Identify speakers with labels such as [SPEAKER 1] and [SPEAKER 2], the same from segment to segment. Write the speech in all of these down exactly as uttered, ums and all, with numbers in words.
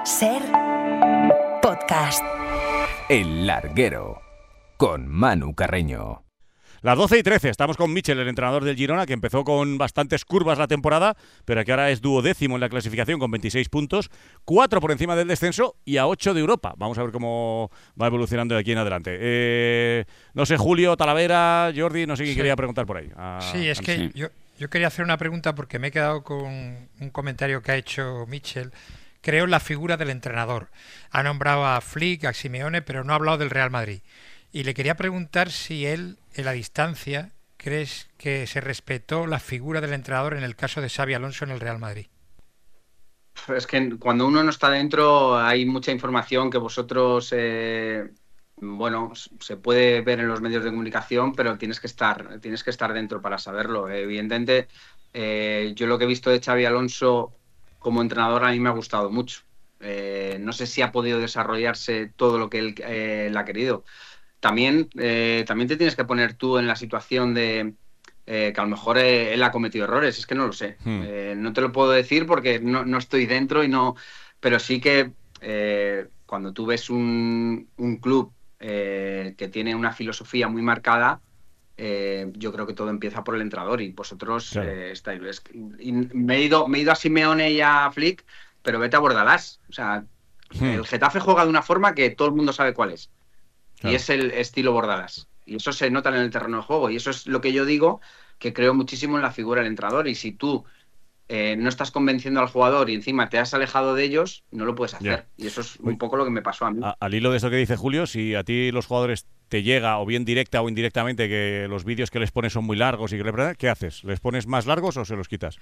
[SPEAKER 1] Ser podcast.
[SPEAKER 2] El Larguero, con Manu Carreño.
[SPEAKER 3] Las doce y trece, estamos con Michel, el entrenador del Girona, que empezó con bastantes curvas la temporada, pero que ahora es duodécimo en la clasificación con veintiséis puntos, cuatro por encima del descenso y a ocho de Europa. Vamos a ver cómo va evolucionando de aquí en adelante. Eh, no sé, Julio, Talavera, Jordi, no sé quién sí. quería preguntar por ahí. A,
[SPEAKER 4] sí, es que
[SPEAKER 3] sí.
[SPEAKER 4] yo, yo quería hacer una pregunta porque me he quedado con un comentario que ha hecho Michel. Creo en la figura del entrenador. Ha nombrado a Flick, a Simeone, pero no ha hablado del Real Madrid. Y le quería preguntar si él, en la distancia, crees que se respetó la figura del entrenador en el caso de Xabi Alonso en el Real Madrid.
[SPEAKER 5] Es que cuando uno no está dentro hay mucha información que vosotros, eh, bueno, se puede ver en los medios de comunicación, pero tienes que estar, tienes que estar dentro para saberlo. Evidentemente, eh, yo lo que he visto de Xabi Alonso como entrenador a mí me ha gustado mucho. Eh, no sé si ha podido desarrollarse todo lo que él eh, le ha querido. También, eh, también te tienes que poner tú en la situación de eh, que a lo mejor eh, él ha cometido errores, es que no lo sé. Hmm. Eh, no te lo puedo decir porque no, no estoy dentro y no. Pero sí que eh, cuando tú ves un, un club eh, que tiene una filosofía muy marcada, eh, yo creo que todo empieza por el entrenador y vosotros claro. eh, estáis. Es, y me he ido, me he ido a Simeone y a Flick, pero vete a Bordalás. O sea, hmm. el Getafe juega de una forma que todo el mundo sabe cuál es. Claro. Y es el estilo Bordalás. Y eso se nota en el terreno de juego. Y eso es lo que yo digo, que creo muchísimo en la figura del entrenador. Y si tú eh, no estás convenciendo al jugador y encima te has alejado de ellos, no lo puedes hacer. Yeah. Y eso es un poco lo que me pasó a mí.
[SPEAKER 3] A, al hilo de esto que dice Julio, si a ti los jugadores te llega, o bien directa o indirectamente, que los vídeos que les pones son muy largos, y que ¿qué haces? ¿Les pones más largos o se los quitas?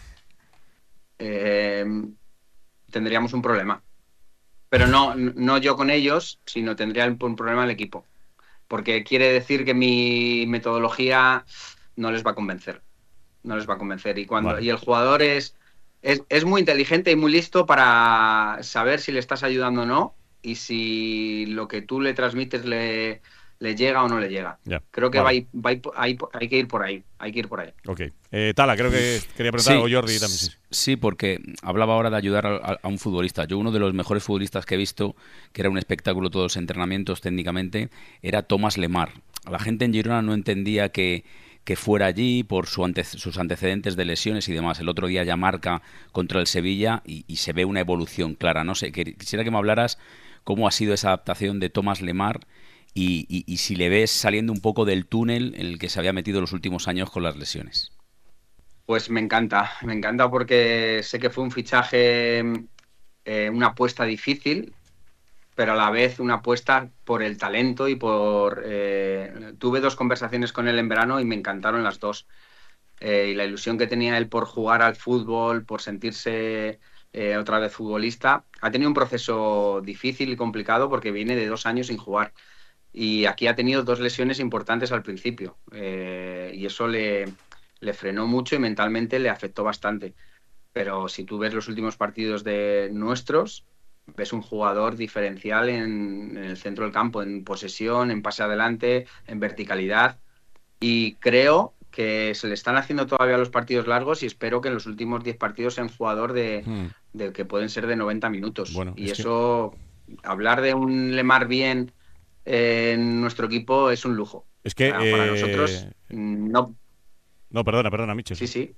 [SPEAKER 5] Eh, tendríamos un problema. Pero no, no yo con ellos, sino tendría un problema el equipo. Porque quiere decir que mi metodología no les va a convencer. No les va a convencer. Y cuando vale. y el jugador es, es, es muy inteligente y muy listo para saber si le estás ayudando o no y si lo que tú le transmites le, le llega o no le llega. Yeah. Creo que vale. va, va, va, hay, hay que ir por ahí. Hay que ir por ahí.
[SPEAKER 3] Ok. Eh, Tala, creo que quería preguntar
[SPEAKER 6] sí,
[SPEAKER 3] algo Jordi también.
[SPEAKER 6] Sí. sí, porque hablaba ahora de ayudar a, a un futbolista. Yo uno de los mejores futbolistas que he visto, que era un espectáculo todos los entrenamientos técnicamente, era Thomas Lemar. La gente en Girona no entendía que, que fuera allí por su ante, sus antecedentes de lesiones y demás. El otro día ya marca contra el Sevilla y, y se ve una evolución clara. No sé, que, quisiera que me hablaras cómo ha sido esa adaptación de Thomas Lemar y, y, y si le ves saliendo un poco del túnel en el que se había metido los últimos años con las lesiones.
[SPEAKER 5] Pues me encanta, me encanta porque sé que fue un fichaje, eh, una apuesta difícil, pero a la vez una apuesta por el talento y por... Eh, tuve dos conversaciones con él en verano y me encantaron las dos. Eh, y la ilusión que tenía él por jugar al fútbol, por sentirse eh, otra vez futbolista. Ha tenido un proceso difícil y complicado porque viene de dos años sin jugar. Y aquí ha tenido dos lesiones importantes al principio. Eh, y eso le... le frenó mucho y mentalmente le afectó bastante. Pero si tú ves los últimos partidos de nuestros, ves un jugador diferencial en, en el centro del campo, en posesión, en pase adelante, en verticalidad. Y creo que se le están haciendo todavía los partidos largos y espero que en los últimos diez partidos sea un jugador de, hmm. de que pueden ser de noventa minutos. Bueno, y eso, que... hablar de un Lemar bien eh, en nuestro equipo es un lujo.
[SPEAKER 3] Es que
[SPEAKER 5] para,
[SPEAKER 3] eh...
[SPEAKER 5] para nosotros no...
[SPEAKER 3] No, perdona, perdona, Michel.
[SPEAKER 5] Sí, sí.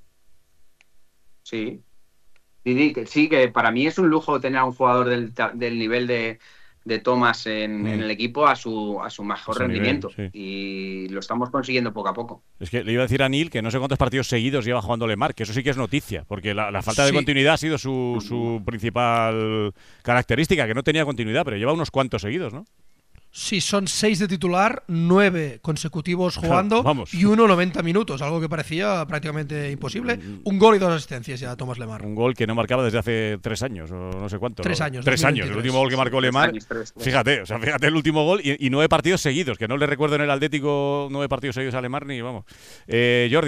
[SPEAKER 5] Sí. Sí, que, sí, que para mí es un lujo tener a un jugador del, del nivel de, de Thomas en, mm. en el equipo a su, a su mejor a su rendimiento. Nivel, sí. Y lo estamos consiguiendo poco a poco.
[SPEAKER 3] Es que le iba a decir a Neil que no sé cuántos partidos seguidos lleva jugando Lemar, que eso sí que es noticia, porque la, la falta sí. de continuidad ha sido su, su principal característica, que no tenía continuidad, pero lleva unos cuantos seguidos, ¿no?
[SPEAKER 7] Sí, son seis de titular, nueve consecutivos jugando Vamos. y uno noventa minutos, algo que parecía prácticamente imposible. Un gol y dos asistencias ya Thomas Lemar.
[SPEAKER 3] Un gol que no marcaba desde hace tres años, o no sé cuánto.
[SPEAKER 7] Tres años.
[SPEAKER 3] Tres años, el último gol que marcó Lemar. Años, tres, tres. Fíjate, o sea, fíjate el último gol y, y nueve partidos seguidos, que no le recuerdo en el Atlético nueve partidos seguidos a Lemar ni, vamos. Eh, Jordi.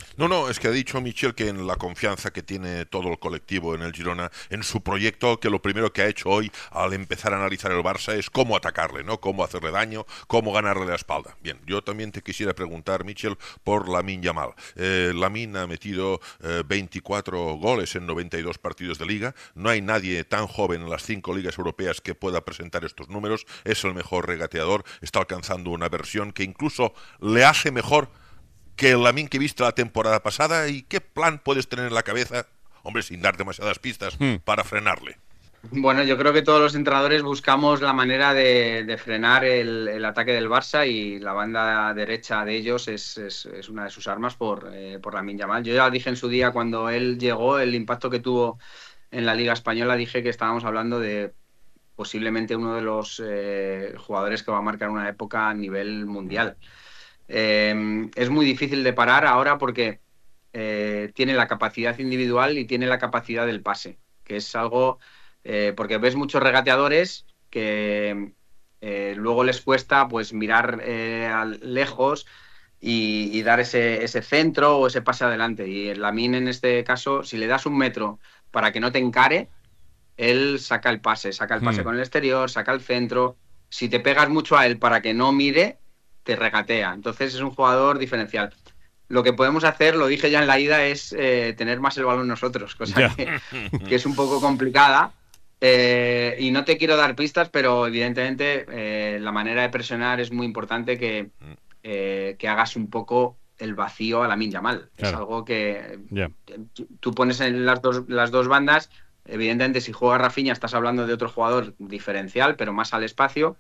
[SPEAKER 8] No, no, es que ha dicho Michel que en la confianza que tiene todo el colectivo en el Girona, en su proyecto, que lo primero que ha hecho hoy al empezar a analizar el Barça es cómo atacarle, ¿no? Cómo hacerle daño, cómo ganarle la espalda. Bien, yo también te quisiera preguntar, Michel, por Lamine Yamal. Eh, Lamine ha metido eh, veinticuatro goles en noventa y dos partidos de liga. No hay nadie tan joven en las cinco ligas europeas que pueda presentar estos números. Es el mejor regateador, está alcanzando una versión que incluso le hace mejor que el Lamine que viste la temporada pasada. ¿Y qué plan puedes tener en la cabeza, hombre, sin dar demasiadas pistas, hmm. para frenarle?
[SPEAKER 5] Bueno, yo creo que todos los entrenadores buscamos la manera de, de frenar el, el ataque del Barça, y la banda derecha de ellos es, es, es una de sus armas por, eh, por Lamine Yamal. Yo ya dije en su día, cuando él llegó, el impacto que tuvo en la Liga Española, dije que estábamos hablando de posiblemente uno de los eh, jugadores que va a marcar una época a nivel mundial. Eh, es muy difícil de parar ahora porque eh, tiene la capacidad individual y tiene la capacidad del pase, que es algo, eh, porque ves muchos regateadores que eh, luego les cuesta pues mirar eh, a lejos y, y dar ese, ese centro o ese pase adelante, y el Lamine en este caso, si le das un metro para que no te encare, él saca el pase, saca el pase hmm. con el exterior, saca el centro. Si te pegas mucho a él para que no mire, te regatea. Entonces es un jugador diferencial. Lo que podemos hacer, lo dije ya en la ida, es eh, tener más el balón nosotros, cosa que, que es un poco complicada. Eh, y no te quiero dar pistas, pero evidentemente eh, la manera de presionar es muy importante, que, eh, que hagas un poco el vacío a Lamine Yamal. Claro. Es algo que yeah. tú pones en las dos, las dos bandas. Evidentemente, si juega Rafinha, estás hablando de otro jugador diferencial, pero más al espacio.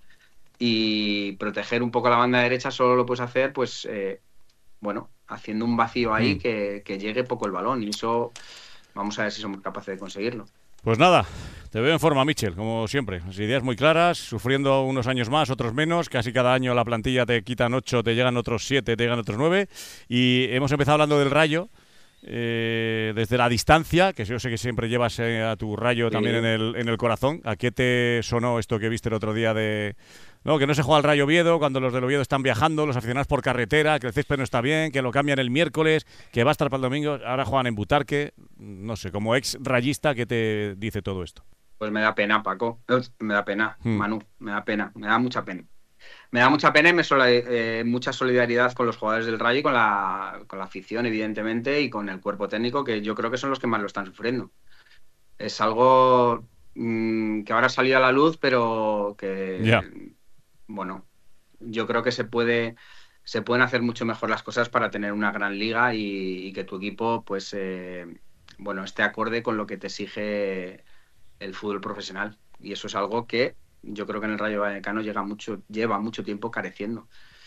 [SPEAKER 5] Y proteger un poco la banda derecha solo lo puedes hacer, pues, eh, bueno, haciendo un vacío ahí mm. que, que llegue poco el balón. Y eso, vamos a ver si somos capaces de conseguirlo.
[SPEAKER 3] Pues nada, te veo en forma, Michel, como siempre. Las ideas muy claras, sufriendo unos años más, otros menos. Casi cada año la plantilla te quitan ocho, te llegan otros siete, te llegan otros nueve. Y hemos empezado hablando del Rayo. Eh, desde la distancia, que yo sé que siempre llevas eh, a tu Rayo sí. también en el, en el corazón. ¿A qué te sonó esto que viste el otro día de... No, que no se juega al Rayo Oviedo cuando los del Oviedo están viajando, los aficionados por carretera, que el césped no está bien, que lo cambian el miércoles, que va a estar para el domingo, ahora juegan en Butarque? No sé, como ex rayista, ¿qué te dice todo esto?
[SPEAKER 5] Pues me da pena, Paco, me da pena, hmm. Manu, me da pena, me da mucha pena. Me da mucha pena y me sola, eh, mucha solidaridad con los jugadores del Rayo y con la, con la afición, evidentemente, y con el cuerpo técnico, que yo creo que son los que más lo están sufriendo. Es algo mmm, que ahora ha salido a la luz, pero que, yeah. bueno, yo creo que se puede se pueden hacer mucho mejor las cosas para tener una gran liga y, y que tu equipo, pues, eh, bueno, esté acorde con lo que te exige el fútbol profesional. Y eso es algo que yo creo que en el Rayo Vallecano llega mucho, lleva mucho tiempo careciendo.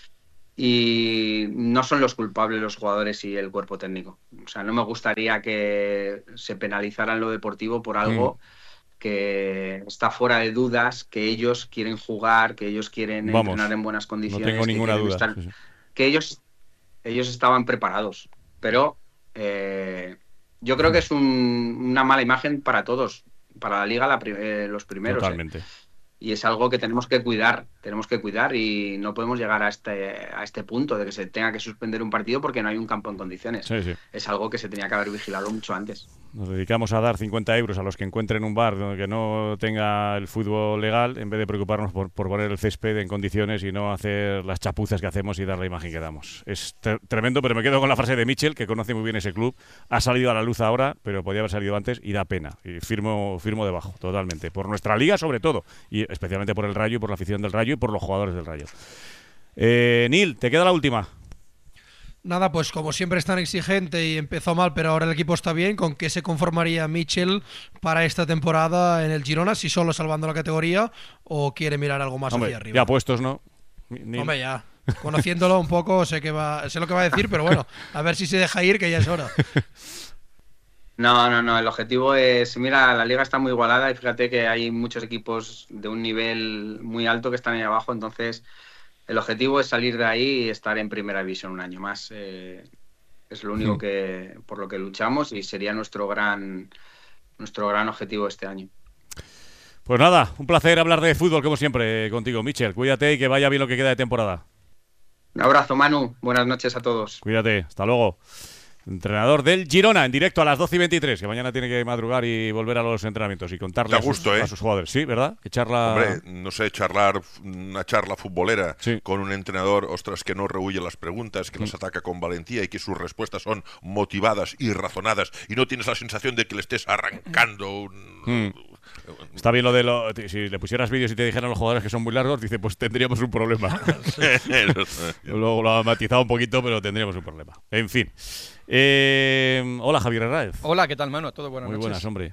[SPEAKER 5] Y no son los culpables los jugadores y el cuerpo técnico. O sea, no me gustaría que se penalizara en lo deportivo por algo mm. que está fuera de dudas, que ellos quieren jugar, que ellos quieren Vamos, entrenar en buenas condiciones.
[SPEAKER 3] No tengo ninguna duda.
[SPEAKER 5] Estar,
[SPEAKER 3] sí, sí.
[SPEAKER 5] Que ellos, ellos estaban preparados. Pero eh, yo creo que es un, una mala imagen para todos. Para la Liga, la, eh, los primeros.
[SPEAKER 3] Totalmente.
[SPEAKER 5] Eh. Y es algo que tenemos que cuidar, tenemos que cuidar y no podemos llegar a este a este punto de que se tenga que suspender un partido porque no hay un campo en condiciones.
[SPEAKER 3] Sí, sí.
[SPEAKER 5] Es algo que se tenía que haber vigilado mucho antes.
[SPEAKER 3] Nos dedicamos a dar cincuenta euros a los que encuentren un bar donde que no tenga el fútbol legal, en vez de preocuparnos por, por poner el césped en condiciones y no hacer las chapuzas que hacemos y dar la imagen que damos. Es tre- tremendo, pero me quedo con la frase de Michel, que conoce muy bien ese club. Ha salido a la luz ahora, pero podía haber salido antes y da pena. Y firmo, firmo debajo, totalmente. Por nuestra liga, sobre todo. Y especialmente por el Rayo, y por la afición del Rayo y por los jugadores del Rayo. Eh, Neil, te queda la última.
[SPEAKER 7] Nada, pues como siempre es tan exigente y empezó mal, pero ahora el equipo está bien, ¿con qué se conformaría Michel para esta temporada en el Girona? Si solo salvando la categoría o quiere mirar algo más
[SPEAKER 3] Hombre,
[SPEAKER 7] hacia arriba.
[SPEAKER 3] Ya puestos, ¿no? Neil.
[SPEAKER 7] Hombre, ya. Conociéndolo un poco sé que va, sé lo que va a decir, pero bueno, a ver si se deja ir, que ya es hora.
[SPEAKER 5] No, no, no, el objetivo es, mira, la liga está muy igualada y fíjate que hay muchos equipos de un nivel muy alto que están ahí abajo, entonces el objetivo es salir de ahí y estar en primera división un año más. Eh, es lo único que por lo que luchamos y sería nuestro gran nuestro gran objetivo este año.
[SPEAKER 3] Pues nada, un placer hablar de fútbol como siempre contigo, Michel. Cuídate y que vaya bien lo que queda de temporada.
[SPEAKER 5] Un abrazo, Manu. Buenas noches a todos.
[SPEAKER 3] Cuídate. Hasta luego. entrenador del Girona, en directo a las doce y veintitrés, que mañana tiene que madrugar y volver a los entrenamientos y contarle
[SPEAKER 8] Da gusto,
[SPEAKER 3] a, sus,
[SPEAKER 8] ¿eh?
[SPEAKER 3] a sus jugadores. Sí, ¿verdad? Que charla...
[SPEAKER 8] Hombre, no sé, charlar una charla futbolera
[SPEAKER 3] Sí.
[SPEAKER 8] con un entrenador, ostras, que no rehuye las preguntas, que las ataca con valentía y que sus respuestas son motivadas y razonadas y no tienes la sensación de que le estés arrancando un...
[SPEAKER 3] Mm. Está bien lo de lo, si le pusieras vídeos y te dijeran los jugadores que son muy largos, dice, pues tendríamos un problema. Luego lo ha matizado un poquito, pero tendríamos un problema. En fin. Eh, hola, Javier Herráez.
[SPEAKER 9] Hola, ¿qué tal, Manu? Todo buenas
[SPEAKER 3] Muy
[SPEAKER 9] noches.
[SPEAKER 3] buenas, hombre.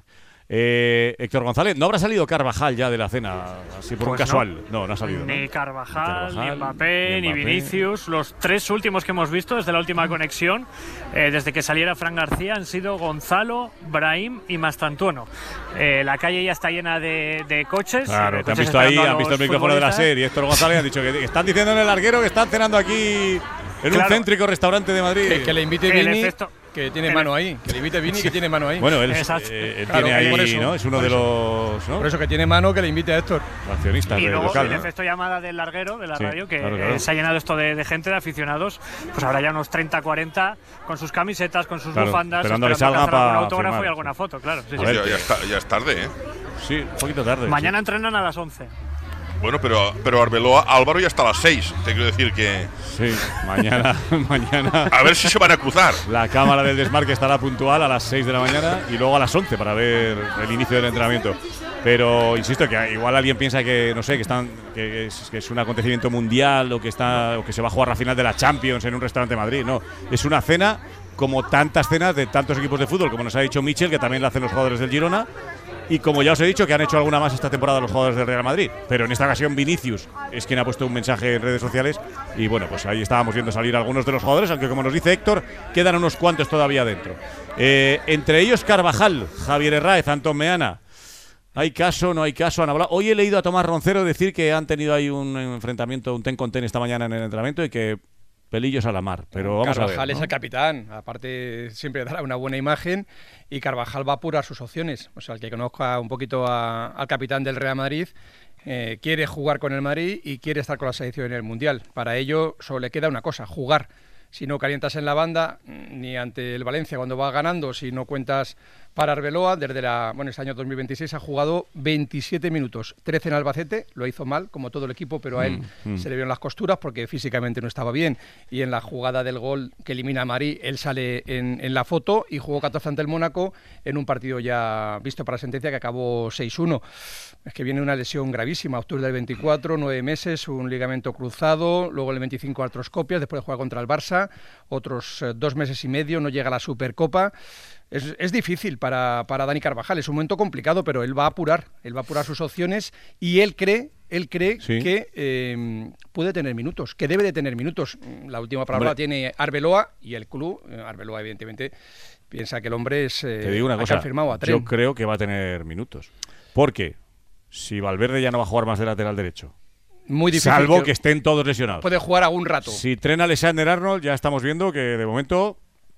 [SPEAKER 3] Eh, Héctor González, ¿no habrá salido Carvajal ya de la cena? Así por
[SPEAKER 10] Pues
[SPEAKER 3] un casual. No, no, no ha salido.
[SPEAKER 10] Ni
[SPEAKER 3] ¿no?
[SPEAKER 10] Carvajal,
[SPEAKER 3] Ni Carvajal,
[SPEAKER 10] ni Mbappé,
[SPEAKER 3] ni
[SPEAKER 10] ni
[SPEAKER 3] Mbappé.
[SPEAKER 10] Vinicius. Los tres últimos que hemos visto desde la última conexión, eh, desde que saliera Fran García, han sido Gonzalo, Brahim y Mastantuono. Eh, la calle ya está llena de, de coches.
[SPEAKER 3] Claro,
[SPEAKER 10] de
[SPEAKER 3] te han
[SPEAKER 10] coches
[SPEAKER 3] visto ahí,
[SPEAKER 10] esperando a
[SPEAKER 3] han visto el
[SPEAKER 10] los
[SPEAKER 3] micrófono de la
[SPEAKER 10] futbolistas.
[SPEAKER 3] serie. Héctor González han dicho que, que están diciendo en el larguero que están cenando aquí en un
[SPEAKER 10] Claro.
[SPEAKER 3] céntrico restaurante de Madrid.
[SPEAKER 9] Que, que le invite
[SPEAKER 10] El
[SPEAKER 9] Vini,
[SPEAKER 10] efecto-
[SPEAKER 9] que tiene
[SPEAKER 10] el-
[SPEAKER 9] mano ahí. Que le invite Vini, que tiene mano ahí.
[SPEAKER 3] Bueno, él, es-
[SPEAKER 10] Exacto.
[SPEAKER 3] eh, él
[SPEAKER 9] Claro,
[SPEAKER 3] tiene
[SPEAKER 9] por
[SPEAKER 3] ahí,
[SPEAKER 9] eso,
[SPEAKER 3] ¿no? Es uno
[SPEAKER 9] por
[SPEAKER 3] de
[SPEAKER 9] eso.
[SPEAKER 3] los ¿no?
[SPEAKER 9] Por eso que tiene mano, que le invite a Héctor.
[SPEAKER 3] accionistas
[SPEAKER 10] Y
[SPEAKER 3] del
[SPEAKER 10] luego
[SPEAKER 3] local,
[SPEAKER 10] el
[SPEAKER 3] ¿no?
[SPEAKER 10] efecto llamada del larguero, de la
[SPEAKER 3] Sí,
[SPEAKER 10] radio, que
[SPEAKER 3] claro, claro.
[SPEAKER 10] eh, se ha llenado esto de, de gente, de aficionados. Pues habrá ya unos treinta, cuarenta con sus camisetas, con sus
[SPEAKER 3] Claro,
[SPEAKER 10] bufandas,
[SPEAKER 3] esperando a que
[SPEAKER 10] esperando
[SPEAKER 3] salga
[SPEAKER 10] hacer algún
[SPEAKER 3] pa
[SPEAKER 10] autógrafo
[SPEAKER 3] firmar,
[SPEAKER 10] y alguna
[SPEAKER 3] sí.
[SPEAKER 10] foto, claro. Sí,
[SPEAKER 3] A
[SPEAKER 10] sí.
[SPEAKER 3] ver,
[SPEAKER 8] ya, ya está- ya es tarde, ¿eh?
[SPEAKER 3] Sí, un poquito tarde.
[SPEAKER 10] Mañana
[SPEAKER 3] sí.
[SPEAKER 10] entrenan a las once.
[SPEAKER 8] Bueno, pero, pero Arbeloa, Álvaro ya está a las seis. Te quiero decir que...
[SPEAKER 3] Sí, mañana, mañana
[SPEAKER 8] A ver si se van a cruzar.
[SPEAKER 3] la cámara del desmarque estará puntual a las seis de la mañana y luego a las once para ver el inicio del entrenamiento. Pero insisto que igual alguien piensa que no sé que están que es, que es un acontecimiento mundial o que está o que se va a jugar la final de la Champions en un restaurante de Madrid. No, es una cena como tantas cenas de tantos equipos de fútbol, como nos ha dicho Michel, que también la hacen los jugadores del Girona. Y como ya os he dicho, que han hecho alguna más esta temporada los jugadores del Real Madrid. Pero en esta ocasión Vinicius es quien ha puesto un mensaje en redes sociales. Y bueno, pues ahí estábamos viendo salir algunos de los jugadores, aunque como nos dice Héctor, quedan unos cuantos todavía dentro. Eh, entre ellos Carvajal, Javier Herráez, Antón Meana. ¿Hay caso? ¿No hay caso? Han hablado. Hoy he leído a Tomás Roncero decir que han tenido ahí un enfrentamiento, un ten con ten esta mañana en el entrenamiento y que pelillos a la mar. Pero vamos
[SPEAKER 9] Carvajal
[SPEAKER 3] a ver,
[SPEAKER 9] es
[SPEAKER 3] ¿no?
[SPEAKER 9] el capitán. Aparte, siempre dará una buena imagen. Y Carvajal va a apurar sus opciones. O sea, el que conozca un poquito a- al capitán del Real Madrid, eh, quiere jugar con el Madrid y quiere estar con la selección en el Mundial. Para ello solo le queda una cosa, jugar. Si no calientas en la banda, ni ante el Valencia cuando va ganando, si no cuentas para Arbeloa, desde la, bueno, este año dos mil veintiséis ha jugado veintisiete minutos, trece en Albacete, lo hizo mal, como todo el equipo, pero a él
[SPEAKER 3] Mm, mm.
[SPEAKER 9] se le vieron las costuras porque físicamente no estaba bien. Y en la jugada del gol que elimina a Marí, él sale en, en la foto y jugó catorce ante el Mónaco en un partido ya visto para sentencia que acabó seis uno. Es que viene una lesión gravísima, octubre del veinticuatro, nueve meses, un ligamento cruzado, luego el veinticinco artroscopias, después de jugar contra el Barça, otros eh, dos meses y medio, no llega a la Supercopa. Es, es difícil para, para Dani Carvajal, es un momento complicado, pero él va a apurar, él va a apurar sus opciones y él cree, él cree
[SPEAKER 3] Sí.
[SPEAKER 9] que eh, puede tener minutos, que debe de tener minutos. La última palabra la
[SPEAKER 3] Hombre.
[SPEAKER 9] tiene Arbeloa y el club, eh, Arbeloa evidentemente, piensa que el hombre es... eh,
[SPEAKER 3] Te digo una
[SPEAKER 9] a que
[SPEAKER 3] cosa,
[SPEAKER 9] han firmado a tren.
[SPEAKER 3] yo creo que va a tener minutos. Porque si Valverde ya no va a jugar más de lateral derecho,
[SPEAKER 9] Muy difícil.
[SPEAKER 3] salvo que estén todos lesionados.
[SPEAKER 9] Puede jugar algún rato.
[SPEAKER 3] Si Trent Alexander-Arnold ya estamos viendo que de momento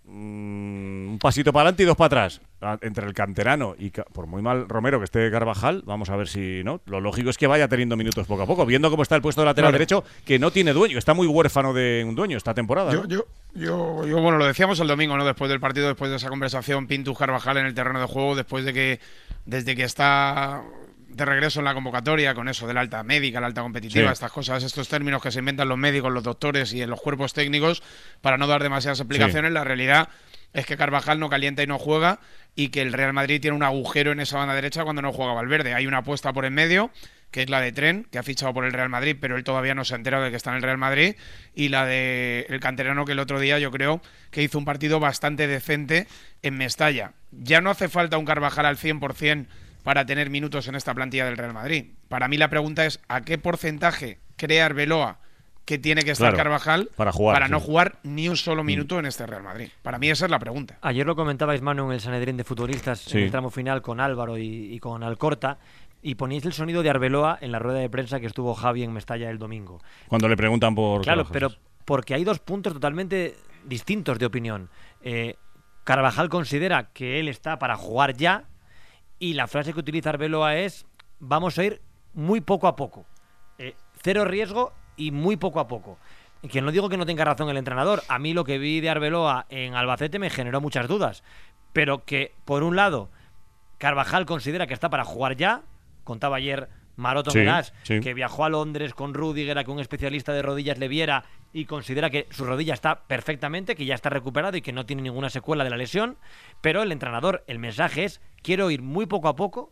[SPEAKER 3] mm, un pasito para adelante y dos para atrás. A- Entre el canterano y ca- por muy mal Romero que esté Carvajal, vamos a ver si no. Lo lógico es que vaya teniendo minutos poco a poco, viendo cómo está el puesto de lateral
[SPEAKER 11] Vale.
[SPEAKER 3] derecho, que no tiene dueño, está muy huérfano de un dueño esta temporada.
[SPEAKER 11] Yo,
[SPEAKER 3] ¿no?
[SPEAKER 11] yo, yo, yo, bueno, lo decíamos el domingo, ¿no? Después del partido, después de esa conversación, Pintus Carvajal en el terreno de juego, después de que, desde que está de regreso en la convocatoria, con eso de la alta médica, la alta competitiva,
[SPEAKER 3] Sí.
[SPEAKER 11] estas cosas, estos términos que se inventan los médicos, los doctores y en los cuerpos técnicos, para no dar demasiadas explicaciones, la realidad es que Carvajal no calienta y no juega, y que el Real Madrid tiene un agujero en esa banda derecha cuando no juega Valverde. Hay una apuesta por en medio, que es la de Trent, que ha fichado por el Real Madrid, pero él todavía no se ha enterado de que está en el Real Madrid, y la de el canterano, que el otro día yo creo que hizo un partido bastante decente en Mestalla. Ya no hace falta un Carvajal al cien por cien para tener minutos en esta plantilla del Real Madrid. Para mí la pregunta es, ¿a qué porcentaje cree Arbeloa que tiene que estar
[SPEAKER 3] Claro,
[SPEAKER 11] Carvajal
[SPEAKER 3] para jugar,
[SPEAKER 11] para
[SPEAKER 3] sí.
[SPEAKER 11] no jugar ni un solo minuto en este Real Madrid? Para mí esa es la pregunta.
[SPEAKER 12] Ayer lo comentabais, Manu, en el Sanedrín de futbolistas,
[SPEAKER 3] Sí.
[SPEAKER 12] en el tramo final con Álvaro y, y con Alcorta, y poníais el sonido de Arbeloa en la rueda de prensa que estuvo Javi en Mestalla el domingo.
[SPEAKER 3] Cuando le preguntan por
[SPEAKER 12] Claro,
[SPEAKER 3] Carvajal.
[SPEAKER 12] pero porque hay dos puntos totalmente distintos de opinión. Eh, Carvajal considera que él está para jugar ya, y la frase que utiliza Arbeloa es: vamos a ir muy poco a poco. Eh, cero riesgo y muy poco a poco. que no digo que no tenga razón el entrenador, a mí lo que vi de Arbeloa en Albacete me generó muchas dudas, pero que por un lado Carvajal considera que está para jugar ya, contaba ayer Maroto
[SPEAKER 3] sí,
[SPEAKER 12] Melas,
[SPEAKER 3] sí.
[SPEAKER 12] que viajó a Londres con Rudiger a que un especialista de rodillas le viera y considera que su rodilla está perfectamente, que ya está recuperado y que no tiene ninguna secuela de la lesión, pero el entrenador, el mensaje es, quiero ir muy poco a poco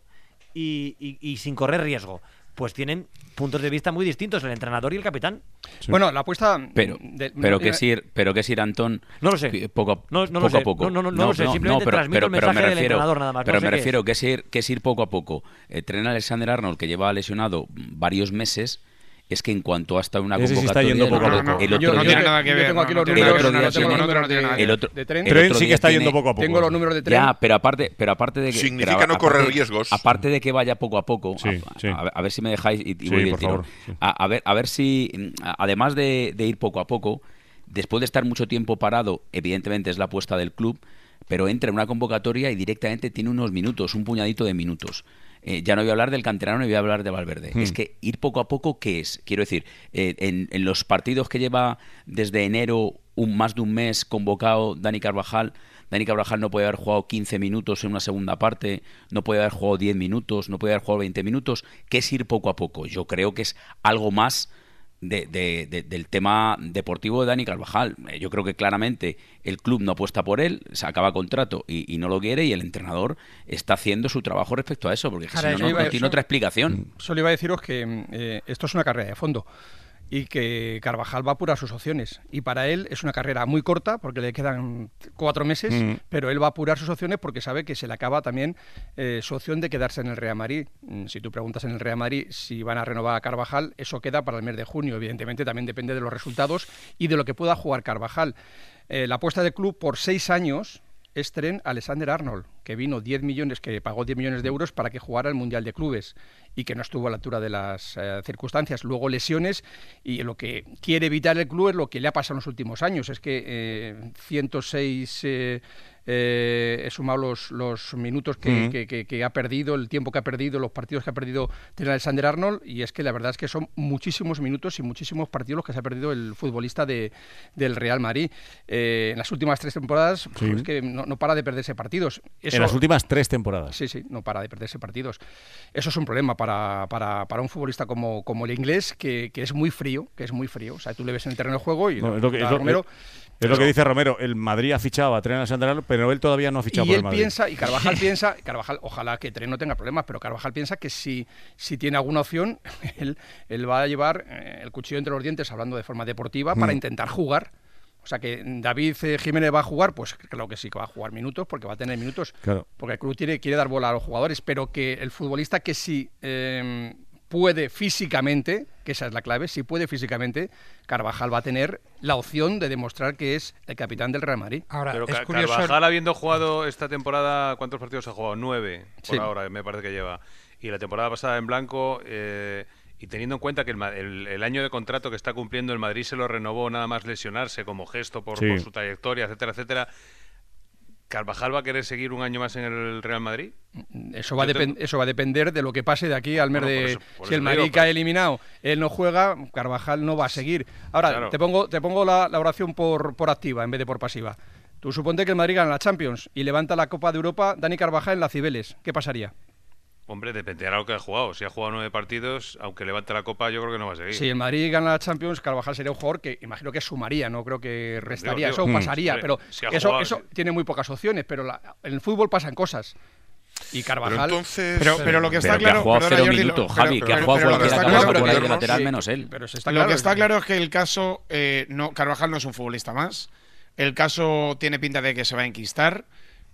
[SPEAKER 12] y, y, y sin correr riesgo. Pues tienen puntos de vista muy distintos el entrenador y el capitán.
[SPEAKER 9] Sí. Bueno, la apuesta...
[SPEAKER 6] Pero,
[SPEAKER 9] de,
[SPEAKER 6] pero
[SPEAKER 9] de,
[SPEAKER 6] que es ir, pero que es ir, Antón...
[SPEAKER 12] No lo sé.
[SPEAKER 6] Poco,
[SPEAKER 12] no, no
[SPEAKER 6] poco
[SPEAKER 12] lo sé.
[SPEAKER 6] a poco.
[SPEAKER 12] No, no, no, no lo sé, simplemente
[SPEAKER 6] pero,
[SPEAKER 12] transmito
[SPEAKER 6] pero,
[SPEAKER 12] el mensaje
[SPEAKER 6] pero me
[SPEAKER 12] del
[SPEAKER 6] refiero,
[SPEAKER 12] entrenador nada más.
[SPEAKER 6] Pero
[SPEAKER 12] no
[SPEAKER 6] me
[SPEAKER 12] sé
[SPEAKER 6] refiero
[SPEAKER 12] es.
[SPEAKER 6] que es ir, que es ir poco a poco. Eh, Trent Alexander-Arnold, que lleva lesionado varios meses... Es que en cuanto ha estado en una
[SPEAKER 3] Ese sí
[SPEAKER 6] convocatoria...
[SPEAKER 3] está yendo poco a
[SPEAKER 6] el,
[SPEAKER 3] poco.
[SPEAKER 6] el otro
[SPEAKER 11] Yo no
[SPEAKER 6] día,
[SPEAKER 11] tiene nada que ver.
[SPEAKER 9] Yo tengo aquí los
[SPEAKER 11] no,
[SPEAKER 9] números,
[SPEAKER 6] el otro día
[SPEAKER 9] no tengo
[SPEAKER 6] tiene-
[SPEAKER 9] los números de,
[SPEAKER 6] el otro-
[SPEAKER 9] de Trent.
[SPEAKER 6] el
[SPEAKER 3] Trent
[SPEAKER 6] otro
[SPEAKER 3] sí que
[SPEAKER 6] día
[SPEAKER 3] está
[SPEAKER 6] tiene-
[SPEAKER 3] yendo poco a poco.
[SPEAKER 9] Tengo los números de Trent.
[SPEAKER 6] Ya, pero aparte, pero aparte de que...
[SPEAKER 8] Significa
[SPEAKER 6] pero
[SPEAKER 8] no
[SPEAKER 6] aparte-
[SPEAKER 8] correr riesgos.
[SPEAKER 6] Aparte de que vaya poco a poco,
[SPEAKER 3] Sí,
[SPEAKER 6] a,
[SPEAKER 3] sí.
[SPEAKER 6] a- a ver si me dejáis y, y
[SPEAKER 3] Sí,
[SPEAKER 6] voy del
[SPEAKER 3] por
[SPEAKER 6] tirón.
[SPEAKER 3] favor, sí.
[SPEAKER 6] A, a ver, a ver si, además de, de ir poco a poco, después de estar mucho tiempo parado, evidentemente es la apuesta del club, pero entra en una convocatoria y directamente tiene unos minutos, un puñadito de minutos. Eh, ya no voy a hablar del canterano, ni voy a hablar de Valverde.
[SPEAKER 3] Hmm.
[SPEAKER 6] Es que ir poco a poco, ¿qué es? Quiero decir, eh, en, en los partidos que lleva desde enero, un, más de un mes convocado Dani Carvajal, Dani Carvajal no puede haber jugado quince minutos en una segunda parte, no puede haber jugado diez minutos, no puede haber jugado veinte minutos. ¿Qué es ir poco a poco? Yo creo que es algo más de, de, de, del tema deportivo de Dani Carvajal. Eh, yo creo que claramente el club no apuesta por él, se acaba contrato y, y no lo quiere, y el entrenador está haciendo su trabajo respecto a eso, porque
[SPEAKER 9] Ahora,
[SPEAKER 6] si no,
[SPEAKER 9] yo
[SPEAKER 6] no,
[SPEAKER 9] iba a-
[SPEAKER 6] no tiene otra explicación.
[SPEAKER 9] Solo iba a deciros que eh, esto es una carrera de fondo y que Carvajal va a apurar sus opciones. Y para él es una carrera muy corta porque le quedan cuatro meses,
[SPEAKER 3] Mm.
[SPEAKER 9] pero él va a apurar sus opciones porque sabe que se le acaba también eh, su opción de quedarse en el Real Madrid. Mm, Si tú preguntas en el Real Madrid si van a renovar a Carvajal, eso queda para el mes de junio. Evidentemente también depende de los resultados y de lo que pueda jugar Carvajal. Eh, la apuesta del club por seis años es Trent Alexander-Arnold, que vino diez millones, que pagó diez millones de euros para que jugara el Mundial de Clubes y que no estuvo a la altura de las eh, circunstancias. Luego lesiones, y lo que quiere evitar el club es lo que le ha pasado en los últimos años. Es que eh, ciento seis... Eh, eh, he sumado los, los minutos que,
[SPEAKER 3] Mm.
[SPEAKER 9] que, que, que ha perdido, el tiempo que ha perdido, los partidos que ha perdido Trent Alexander-Arnold, y es que la verdad es que son muchísimos minutos y muchísimos partidos los que se ha perdido el futbolista de, del Real Madrid. Eh, en las últimas tres temporadas
[SPEAKER 3] Sí.
[SPEAKER 9] es que no, no para de perderse partidos. Eso,
[SPEAKER 3] En las últimas tres temporadas.
[SPEAKER 9] Sí, sí, no para de perderse partidos. Eso es un problema para, para, para un futbolista como, como el inglés, que, que es muy frío, que es muy frío. O sea, tú le ves en el terreno de juego y
[SPEAKER 3] No,
[SPEAKER 9] lo-
[SPEAKER 3] es lo que,
[SPEAKER 9] a
[SPEAKER 3] es lo-
[SPEAKER 9] Romero,
[SPEAKER 3] es
[SPEAKER 9] pero-
[SPEAKER 3] lo que dice Romero. El Madrid ha fichado a Trent Alexander-Arnold, pero él todavía no ha fichado
[SPEAKER 9] y
[SPEAKER 3] por
[SPEAKER 9] él
[SPEAKER 3] el Madrid.
[SPEAKER 9] piensa, y Carvajal piensa, Carvajal, ojalá que Trent no tenga problemas, pero Carvajal piensa que si, si tiene alguna opción, él, él va a llevar eh, el cuchillo entre los dientes, hablando de forma deportiva, para
[SPEAKER 3] Mm.
[SPEAKER 9] intentar jugar. O sea, que David eh, Jiménez va a jugar, pues claro que sí, que va a jugar minutos, porque va a tener minutos,
[SPEAKER 3] Claro.
[SPEAKER 9] porque el club tiene, quiere dar bola a los jugadores, pero que el futbolista que sí eh, puede físicamente, que esa es la clave, si puede físicamente, Carvajal va a tener la opción de demostrar que es el capitán del Real Madrid.
[SPEAKER 4] Ahora,
[SPEAKER 13] Pero
[SPEAKER 4] es
[SPEAKER 13] Ca-
[SPEAKER 4] curioso.
[SPEAKER 13] Carvajal, habiendo jugado esta temporada, ¿cuántos partidos ha jugado? Nueve, por
[SPEAKER 9] Sí.
[SPEAKER 13] ahora, me parece que lleva. Y la temporada pasada en blanco, eh, y teniendo en cuenta que el, ma- el- el año de contrato que está cumpliendo el Madrid se lo renovó nada más lesionarse como gesto por,
[SPEAKER 3] Sí.
[SPEAKER 13] por su trayectoria, etcétera, etcétera. ¿Carvajal va a querer seguir un año más en el Real Madrid?
[SPEAKER 9] Eso va, a
[SPEAKER 13] Yo te-
[SPEAKER 9] depen- eso va a depender de lo que pase de aquí al mes
[SPEAKER 13] Bueno,
[SPEAKER 9] de...
[SPEAKER 13] por eso- por
[SPEAKER 9] si
[SPEAKER 13] eso
[SPEAKER 9] el
[SPEAKER 13] te
[SPEAKER 9] Madrid
[SPEAKER 13] digo,
[SPEAKER 9] cae
[SPEAKER 13] pero-
[SPEAKER 9] eliminado, él no juega, Carvajal no va a seguir. Ahora,
[SPEAKER 13] Claro.
[SPEAKER 9] te pongo, te pongo la, la oración por, por activa en vez de por pasiva. Tú suponte que el Madrid gana la Champions y levanta la Copa de Europa Dani Carvajal en la Cibeles. ¿Qué pasaría?
[SPEAKER 13] Hombre, dependerá de lo que ha jugado. Si ha jugado nueve partidos, aunque levante la copa, yo creo que no va a seguir.
[SPEAKER 9] Si el Madrid gana la Champions, Carvajal sería un jugador que imagino que sumaría, no creo que restaría.
[SPEAKER 13] Digo, digo,
[SPEAKER 9] eso
[SPEAKER 3] mm,
[SPEAKER 9] pasaría,
[SPEAKER 13] hombre,
[SPEAKER 9] pero
[SPEAKER 13] si ha
[SPEAKER 9] eso,
[SPEAKER 13] jugado,
[SPEAKER 9] eso
[SPEAKER 13] sí.
[SPEAKER 9] tiene muy pocas opciones. Pero la- en el fútbol pasan cosas. Y
[SPEAKER 8] Pero
[SPEAKER 9] Carvajal...
[SPEAKER 8] entonces...
[SPEAKER 11] Pero, pero lo que está
[SPEAKER 6] Pero que
[SPEAKER 11] claro...
[SPEAKER 6] ha jugado
[SPEAKER 11] perdona,
[SPEAKER 6] cero
[SPEAKER 11] Jordi, lo-
[SPEAKER 6] minutos,
[SPEAKER 11] pero-
[SPEAKER 6] Javi, que ha
[SPEAKER 11] pero-
[SPEAKER 6] jugado
[SPEAKER 11] pero lo que
[SPEAKER 6] cualquiera
[SPEAKER 11] está
[SPEAKER 6] que ha
[SPEAKER 11] claro-
[SPEAKER 6] pasado por ahí de
[SPEAKER 11] pero-
[SPEAKER 6] lateral
[SPEAKER 11] sí,
[SPEAKER 6] menos él.
[SPEAKER 9] pero se está
[SPEAKER 11] Lo
[SPEAKER 9] claro,
[SPEAKER 11] que está
[SPEAKER 9] es-
[SPEAKER 11] claro es que el caso, eh, no, Carvajal no es un futbolista más. El caso tiene pinta de que se va a enquistar.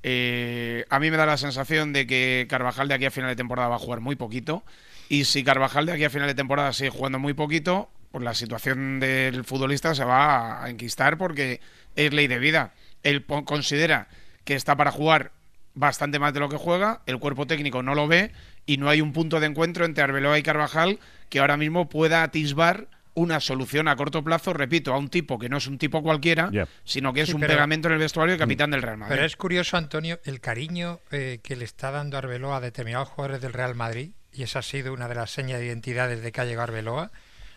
[SPEAKER 11] Eh, a mí me da la sensación de que Carvajal de aquí a final de temporada va a jugar muy poquito. Y si Carvajal de aquí a final de temporada sigue jugando muy poquito, pues la situación del futbolista se va a enquistar porque es ley de vida. Él po- considera que está para jugar bastante más de lo que juega, el cuerpo técnico no lo ve y no hay un punto de encuentro entre Arbeloa y Carvajal que ahora mismo pueda atisbar una solución a corto plazo, repito, a un tipo que no es un tipo cualquiera,
[SPEAKER 3] Yeah.
[SPEAKER 11] sino que es
[SPEAKER 4] Sí,
[SPEAKER 11] un
[SPEAKER 4] pero-
[SPEAKER 11] pegamento en el vestuario del capitán del Real Madrid.
[SPEAKER 4] Pero es curioso, Antonio, el cariño eh, que le está dando Arbeloa a determinados jugadores del Real Madrid, y esa ha sido una de las señas de identidad desde que ha llegado Arbeloa.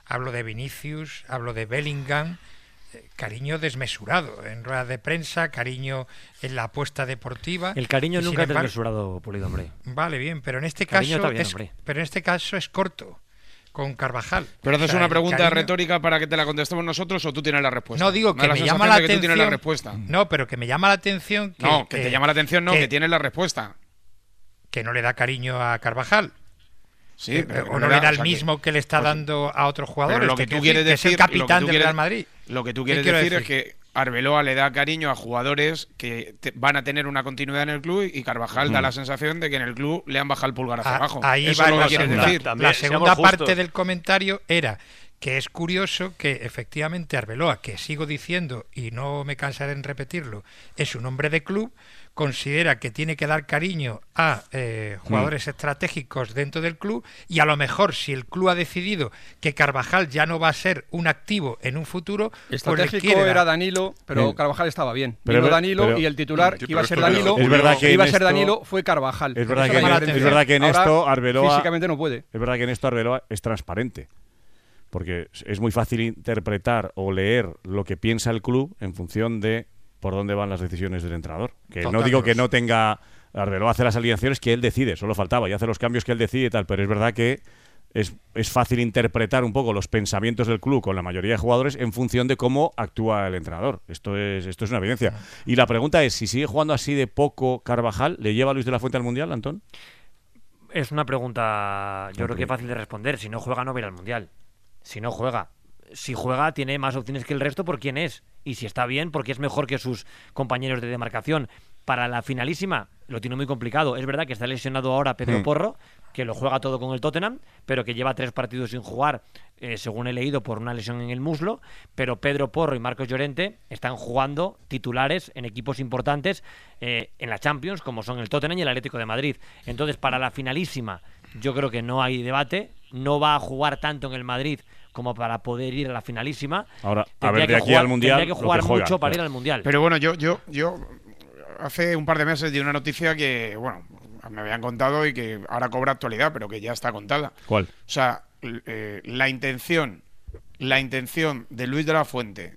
[SPEAKER 4] hablo de Vinicius, hablo de Bellingham, eh, cariño desmesurado en ruedas de prensa, cariño en la apuesta deportiva.
[SPEAKER 12] El cariño
[SPEAKER 4] y,
[SPEAKER 12] nunca es
[SPEAKER 4] embargo,
[SPEAKER 12] desmesurado, Pulido, hombre.
[SPEAKER 4] Vale, bien, pero en este
[SPEAKER 12] Cariño
[SPEAKER 4] caso
[SPEAKER 12] está bien,
[SPEAKER 4] es,
[SPEAKER 12] hombre.
[SPEAKER 4] pero en este caso es corto con Carvajal.
[SPEAKER 11] Pero haces
[SPEAKER 4] O sea,
[SPEAKER 11] una
[SPEAKER 4] el
[SPEAKER 11] pregunta
[SPEAKER 4] cariño-
[SPEAKER 11] retórica para que te la contestemos nosotros o tú tienes la respuesta.
[SPEAKER 4] No, digo
[SPEAKER 11] Me
[SPEAKER 4] que
[SPEAKER 11] da
[SPEAKER 4] me
[SPEAKER 11] sensación
[SPEAKER 4] llama la
[SPEAKER 11] de que tú tienes la
[SPEAKER 4] atención.
[SPEAKER 11] respuesta.
[SPEAKER 4] No, pero que me llama la atención que,
[SPEAKER 11] No, que te llama la atención, no, que tienes la respuesta.
[SPEAKER 4] Que no le da cariño a Carvajal.
[SPEAKER 11] Sí,
[SPEAKER 4] Que-
[SPEAKER 11] pero
[SPEAKER 4] o
[SPEAKER 11] que
[SPEAKER 4] no
[SPEAKER 11] no
[SPEAKER 4] le
[SPEAKER 11] da-
[SPEAKER 4] da
[SPEAKER 11] o
[SPEAKER 4] el
[SPEAKER 11] sea que-
[SPEAKER 4] mismo que le está
[SPEAKER 11] pues-
[SPEAKER 4] dando a otros jugadores.
[SPEAKER 11] Pero lo que
[SPEAKER 4] Te
[SPEAKER 11] tú
[SPEAKER 4] quiero
[SPEAKER 11] quieres
[SPEAKER 4] decir,
[SPEAKER 11] decir,
[SPEAKER 4] que es el
[SPEAKER 11] lo que
[SPEAKER 4] capitán
[SPEAKER 11] tú
[SPEAKER 4] del
[SPEAKER 11] quieres-
[SPEAKER 4] Real Madrid.
[SPEAKER 11] Lo que tú
[SPEAKER 4] ¿Qué
[SPEAKER 11] quieres
[SPEAKER 4] quiero
[SPEAKER 11] decir,
[SPEAKER 4] decir?
[SPEAKER 11] es que Arbeloa le da cariño a jugadores que te- van a tener una continuidad en el club y Carvajal da
[SPEAKER 3] Mm.
[SPEAKER 11] la sensación de que en el club le han bajado el pulgar hacia
[SPEAKER 4] A-
[SPEAKER 11] abajo.
[SPEAKER 4] Ahí
[SPEAKER 11] Eso
[SPEAKER 4] va
[SPEAKER 11] es lo
[SPEAKER 4] la
[SPEAKER 11] que quieres
[SPEAKER 4] segunda,
[SPEAKER 11] decir.
[SPEAKER 4] la segunda parte del comentario era que es curioso que efectivamente Arbeloa, que sigo diciendo y no me cansaré en repetirlo, es un hombre de club, considera que tiene que dar cariño a eh, jugadores mm. estratégicos dentro del club y a lo mejor si el club ha decidido que Carvajal ya no va a ser un activo en un futuro,
[SPEAKER 9] estratégico
[SPEAKER 4] pues le quiere
[SPEAKER 9] era
[SPEAKER 4] dar.
[SPEAKER 9] Danilo, pero
[SPEAKER 3] Sí.
[SPEAKER 9] Carvajal estaba bien.
[SPEAKER 3] Pero
[SPEAKER 9] Vino
[SPEAKER 3] es ver-
[SPEAKER 9] Danilo
[SPEAKER 3] pero-
[SPEAKER 9] y el titular
[SPEAKER 8] Sí,
[SPEAKER 9] que iba a
[SPEAKER 8] pero
[SPEAKER 9] ser
[SPEAKER 8] esto-
[SPEAKER 9] Danilo,
[SPEAKER 3] Es verdad que
[SPEAKER 9] iba a
[SPEAKER 3] en
[SPEAKER 9] ser
[SPEAKER 3] esto-
[SPEAKER 9] Danilo fue Carvajal.
[SPEAKER 3] Es verdad,
[SPEAKER 9] Esa
[SPEAKER 3] que,
[SPEAKER 9] es la
[SPEAKER 3] es
[SPEAKER 9] diferencia.
[SPEAKER 3] verdad que en
[SPEAKER 9] Ahora,
[SPEAKER 3] esto Arbeloa
[SPEAKER 9] físicamente no puede.
[SPEAKER 3] Es verdad que en esto Arbeloa es transparente. Porque es muy fácil interpretar o leer lo que piensa el club en función de por dónde van las decisiones del entrenador. Que no
[SPEAKER 4] Totalmente.
[SPEAKER 3] digo que no tenga... Arbeloa hace las alineaciones que él decide, solo faltaba, y hace los cambios que él decide y tal, pero es verdad que es, es fácil interpretar un poco los pensamientos del club con la mayoría de jugadores en función de cómo actúa el entrenador. Esto es, esto es una evidencia. Y la pregunta es, si sigue jugando así de poco Carvajal, ¿le lleva a Luis de la Fuente al Mundial, Antón?
[SPEAKER 12] Es una pregunta, yo
[SPEAKER 3] Ok.
[SPEAKER 12] creo que fácil de responder. Si no juega, no va a ir al Mundial. Si no juega. Si juega, tiene más opciones que el resto por quién es. Y si está bien, porque es mejor que sus compañeros de demarcación. Para la finalísima, lo tiene muy complicado. Es verdad que está lesionado ahora Pedro
[SPEAKER 3] Hmm.
[SPEAKER 12] Porro, que lo juega todo con el Tottenham, pero que lleva tres partidos sin jugar, eh, según he leído, por una lesión en el muslo. Pero Pedro Porro y Marcos Llorente están jugando titulares en equipos importantes eh, en la Champions, como son el Tottenham y el Atlético de Madrid. Entonces, para la finalísima, yo creo que no hay debate. No va a jugar tanto en el Madrid como para poder ir a la finalísima.
[SPEAKER 3] Ahora, a
[SPEAKER 12] Tendría
[SPEAKER 3] ver, de
[SPEAKER 12] que
[SPEAKER 3] aquí
[SPEAKER 12] jugar-
[SPEAKER 3] al Mundial,
[SPEAKER 12] tendría que
[SPEAKER 3] lo que
[SPEAKER 12] jugar
[SPEAKER 3] juega,
[SPEAKER 12] mucho para ir
[SPEAKER 3] claro.
[SPEAKER 12] al Mundial.
[SPEAKER 11] Pero bueno, yo, yo, yo hace un par de meses di una noticia que, bueno, me habían contado y que ahora cobra actualidad, pero que ya está contada.
[SPEAKER 3] ¿Cuál?
[SPEAKER 11] O sea, l- eh, la intención, la intención de Luis de la Fuente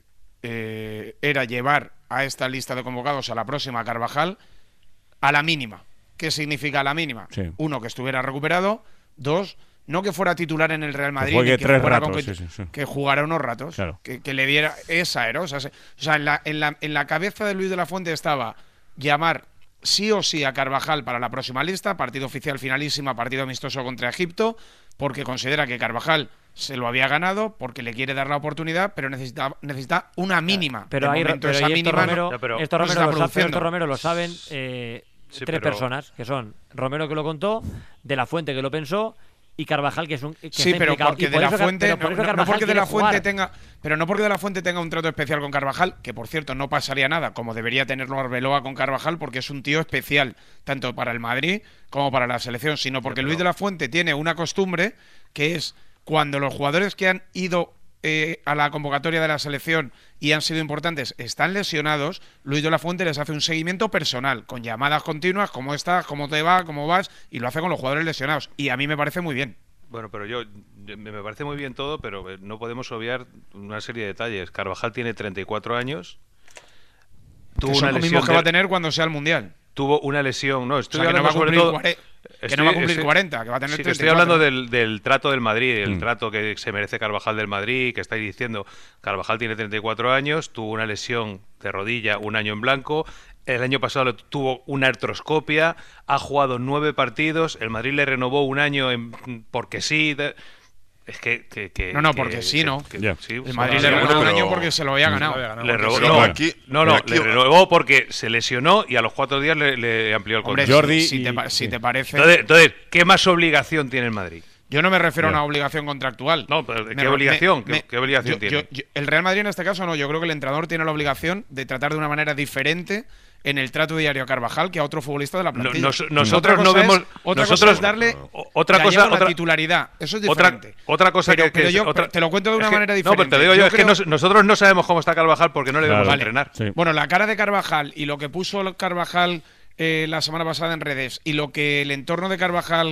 [SPEAKER 11] eh, era llevar a esta lista de convocados a la próxima Carvajal a la mínima. ¿Qué significa a la mínima?
[SPEAKER 3] Sí.
[SPEAKER 11] Uno, que estuviera recuperado. Dos, no que fuera titular en el Real Madrid,
[SPEAKER 3] juegue
[SPEAKER 11] ni que
[SPEAKER 3] tres
[SPEAKER 11] jugara
[SPEAKER 3] ratos,
[SPEAKER 11] con-
[SPEAKER 3] sí, sí, sí.
[SPEAKER 11] que jugara unos ratos,
[SPEAKER 3] Claro.
[SPEAKER 11] que, que le diera esa era, o sea, se- o sea, en la, en la, en la cabeza de Luis de la Fuente estaba llamar sí o sí a Carvajal para la próxima lista, partido oficial finalísima, partido amistoso contra Egipto, porque considera que Carvajal se lo había ganado, porque le quiere dar la oportunidad, pero necesita, necesita una mínima.
[SPEAKER 12] Pero,
[SPEAKER 11] De
[SPEAKER 12] hay,
[SPEAKER 11] momento
[SPEAKER 12] pero
[SPEAKER 11] esa
[SPEAKER 12] y esto
[SPEAKER 11] mínima no-
[SPEAKER 12] Romero,
[SPEAKER 13] No, pero-
[SPEAKER 12] esto
[SPEAKER 11] no se
[SPEAKER 12] Romero
[SPEAKER 11] está
[SPEAKER 12] lo sabe, pero
[SPEAKER 11] produciendo.
[SPEAKER 12] esto Romero lo saben eh,
[SPEAKER 13] Sí,
[SPEAKER 12] tres
[SPEAKER 13] pero-
[SPEAKER 12] personas, que son Romero, que lo contó, De la Fuente, que lo pensó, y Carvajal, que es un que
[SPEAKER 11] Sí,
[SPEAKER 12] está
[SPEAKER 11] pero
[SPEAKER 12] implicado.
[SPEAKER 11] porque
[SPEAKER 12] Y
[SPEAKER 11] de
[SPEAKER 12] por
[SPEAKER 11] la
[SPEAKER 12] eso Car-
[SPEAKER 11] Fuente,
[SPEAKER 12] pero por
[SPEAKER 11] no,
[SPEAKER 12] eso
[SPEAKER 11] no
[SPEAKER 12] Carvajal
[SPEAKER 11] porque de
[SPEAKER 12] quiere
[SPEAKER 11] la Fuente
[SPEAKER 12] jugar.
[SPEAKER 11] tenga, pero no porque de la Fuente tenga un trato especial con Carvajal, que por cierto no pasaría nada, como debería tenerlo Arbeloa con Carvajal, porque es un tío especial tanto para el Madrid como para la selección, sino porque Luis de la Fuente tiene una costumbre que es cuando los jugadores que han ido eh, a la convocatoria de la selección y han sido importantes están lesionados, Luis de la Fuente les hace un seguimiento personal, con llamadas continuas, cómo estás, cómo te va, cómo vas, y lo hace con los jugadores lesionados, y a mí me parece muy bien.
[SPEAKER 13] Bueno, pero yo, yo- me me parece muy bien todo, pero eh, no podemos obviar una serie de detalles. Carvajal tiene treinta y cuatro años. Tuvo
[SPEAKER 11] Que son
[SPEAKER 13] una
[SPEAKER 11] los
[SPEAKER 13] lesión
[SPEAKER 11] mismos que
[SPEAKER 13] de-
[SPEAKER 11] va a tener cuando sea el Mundial.
[SPEAKER 13] Tuvo una lesión, no, estoy
[SPEAKER 11] O sea, que no va a
[SPEAKER 13] hablando sobre
[SPEAKER 11] cumplir
[SPEAKER 13] todo-
[SPEAKER 11] cuare- que
[SPEAKER 13] Estoy-
[SPEAKER 11] no va a cumplir
[SPEAKER 13] estoy-
[SPEAKER 11] cuarenta, que va a tener
[SPEAKER 13] sí, que
[SPEAKER 11] treinta y
[SPEAKER 13] estoy
[SPEAKER 11] cuatro.
[SPEAKER 13] hablando del, del trato del Madrid, el
[SPEAKER 3] Mm.
[SPEAKER 13] trato que se merece Carvajal del Madrid, que estáis diciendo. Carvajal tiene treinta y cuatro años, tuvo una lesión de rodilla un año en blanco. El año pasado lo- tuvo una artroscopia, ha jugado nueve partidos, el Madrid le renovó un año en- porque sí. de- es que, que- que-
[SPEAKER 11] No, no,
[SPEAKER 13] que-
[SPEAKER 11] porque sí,
[SPEAKER 13] que-
[SPEAKER 11] ¿no?
[SPEAKER 13] que-
[SPEAKER 3] Ya.
[SPEAKER 13] sí,
[SPEAKER 11] El
[SPEAKER 13] sí,
[SPEAKER 11] Madrid
[SPEAKER 13] sí,
[SPEAKER 11] le
[SPEAKER 13] bueno,
[SPEAKER 11] renovó un
[SPEAKER 8] pero-
[SPEAKER 11] año porque se lo había ganado.
[SPEAKER 13] le robó-
[SPEAKER 8] Pero
[SPEAKER 13] no,
[SPEAKER 8] aquí-
[SPEAKER 13] no, no,
[SPEAKER 8] aquí-
[SPEAKER 13] le renovó porque se lesionó y a los cuatro días le, le amplió el
[SPEAKER 11] Hombre,
[SPEAKER 13] contrato.
[SPEAKER 3] Jordi
[SPEAKER 11] si, si te,
[SPEAKER 3] y-
[SPEAKER 11] pa- si
[SPEAKER 3] sí.
[SPEAKER 11] te parece...
[SPEAKER 13] Entonces, entonces, ¿qué más obligación tiene el Madrid?
[SPEAKER 11] Yo no me refiero
[SPEAKER 3] Ya.
[SPEAKER 11] a una obligación contractual.
[SPEAKER 13] No, pero
[SPEAKER 11] Me-
[SPEAKER 13] ¿qué obligación?
[SPEAKER 11] me-
[SPEAKER 13] ¿Qué, qué obligación
[SPEAKER 11] yo-
[SPEAKER 13] tiene?
[SPEAKER 11] yo- yo- el Real Madrid en este caso no. Yo creo que el entrenador tiene la obligación de tratar de una manera diferente en el trato diario a Carvajal que a otro futbolista de la
[SPEAKER 13] No-
[SPEAKER 11] plantilla.
[SPEAKER 13] nos-
[SPEAKER 11] Otra
[SPEAKER 13] nosotros no
[SPEAKER 11] cosa es-
[SPEAKER 13] vemos.
[SPEAKER 11] otra cosa
[SPEAKER 13] nosotros,
[SPEAKER 11] es darle
[SPEAKER 13] o- otra
[SPEAKER 11] gallego
[SPEAKER 13] cosa,
[SPEAKER 11] la
[SPEAKER 13] otra,
[SPEAKER 11] titularidad. Eso es
[SPEAKER 13] otra,
[SPEAKER 11] diferente.
[SPEAKER 13] otra cosa
[SPEAKER 11] pero,
[SPEAKER 13] que, que
[SPEAKER 11] pero
[SPEAKER 13] es-
[SPEAKER 11] yo
[SPEAKER 13] otra-
[SPEAKER 11] te lo cuento de una
[SPEAKER 13] es que-
[SPEAKER 11] manera
[SPEAKER 13] No,
[SPEAKER 11] diferente.
[SPEAKER 13] pero te digo yo, es
[SPEAKER 11] creo-
[SPEAKER 13] que nos- nosotros no sabemos cómo está Carvajal porque no le
[SPEAKER 3] Claro.
[SPEAKER 13] vemos
[SPEAKER 11] Vale.
[SPEAKER 13] entrenar.
[SPEAKER 3] Sí.
[SPEAKER 11] Bueno, la cara de Carvajal y lo que puso Carvajal eh, la semana pasada en redes y lo que el entorno de Carvajal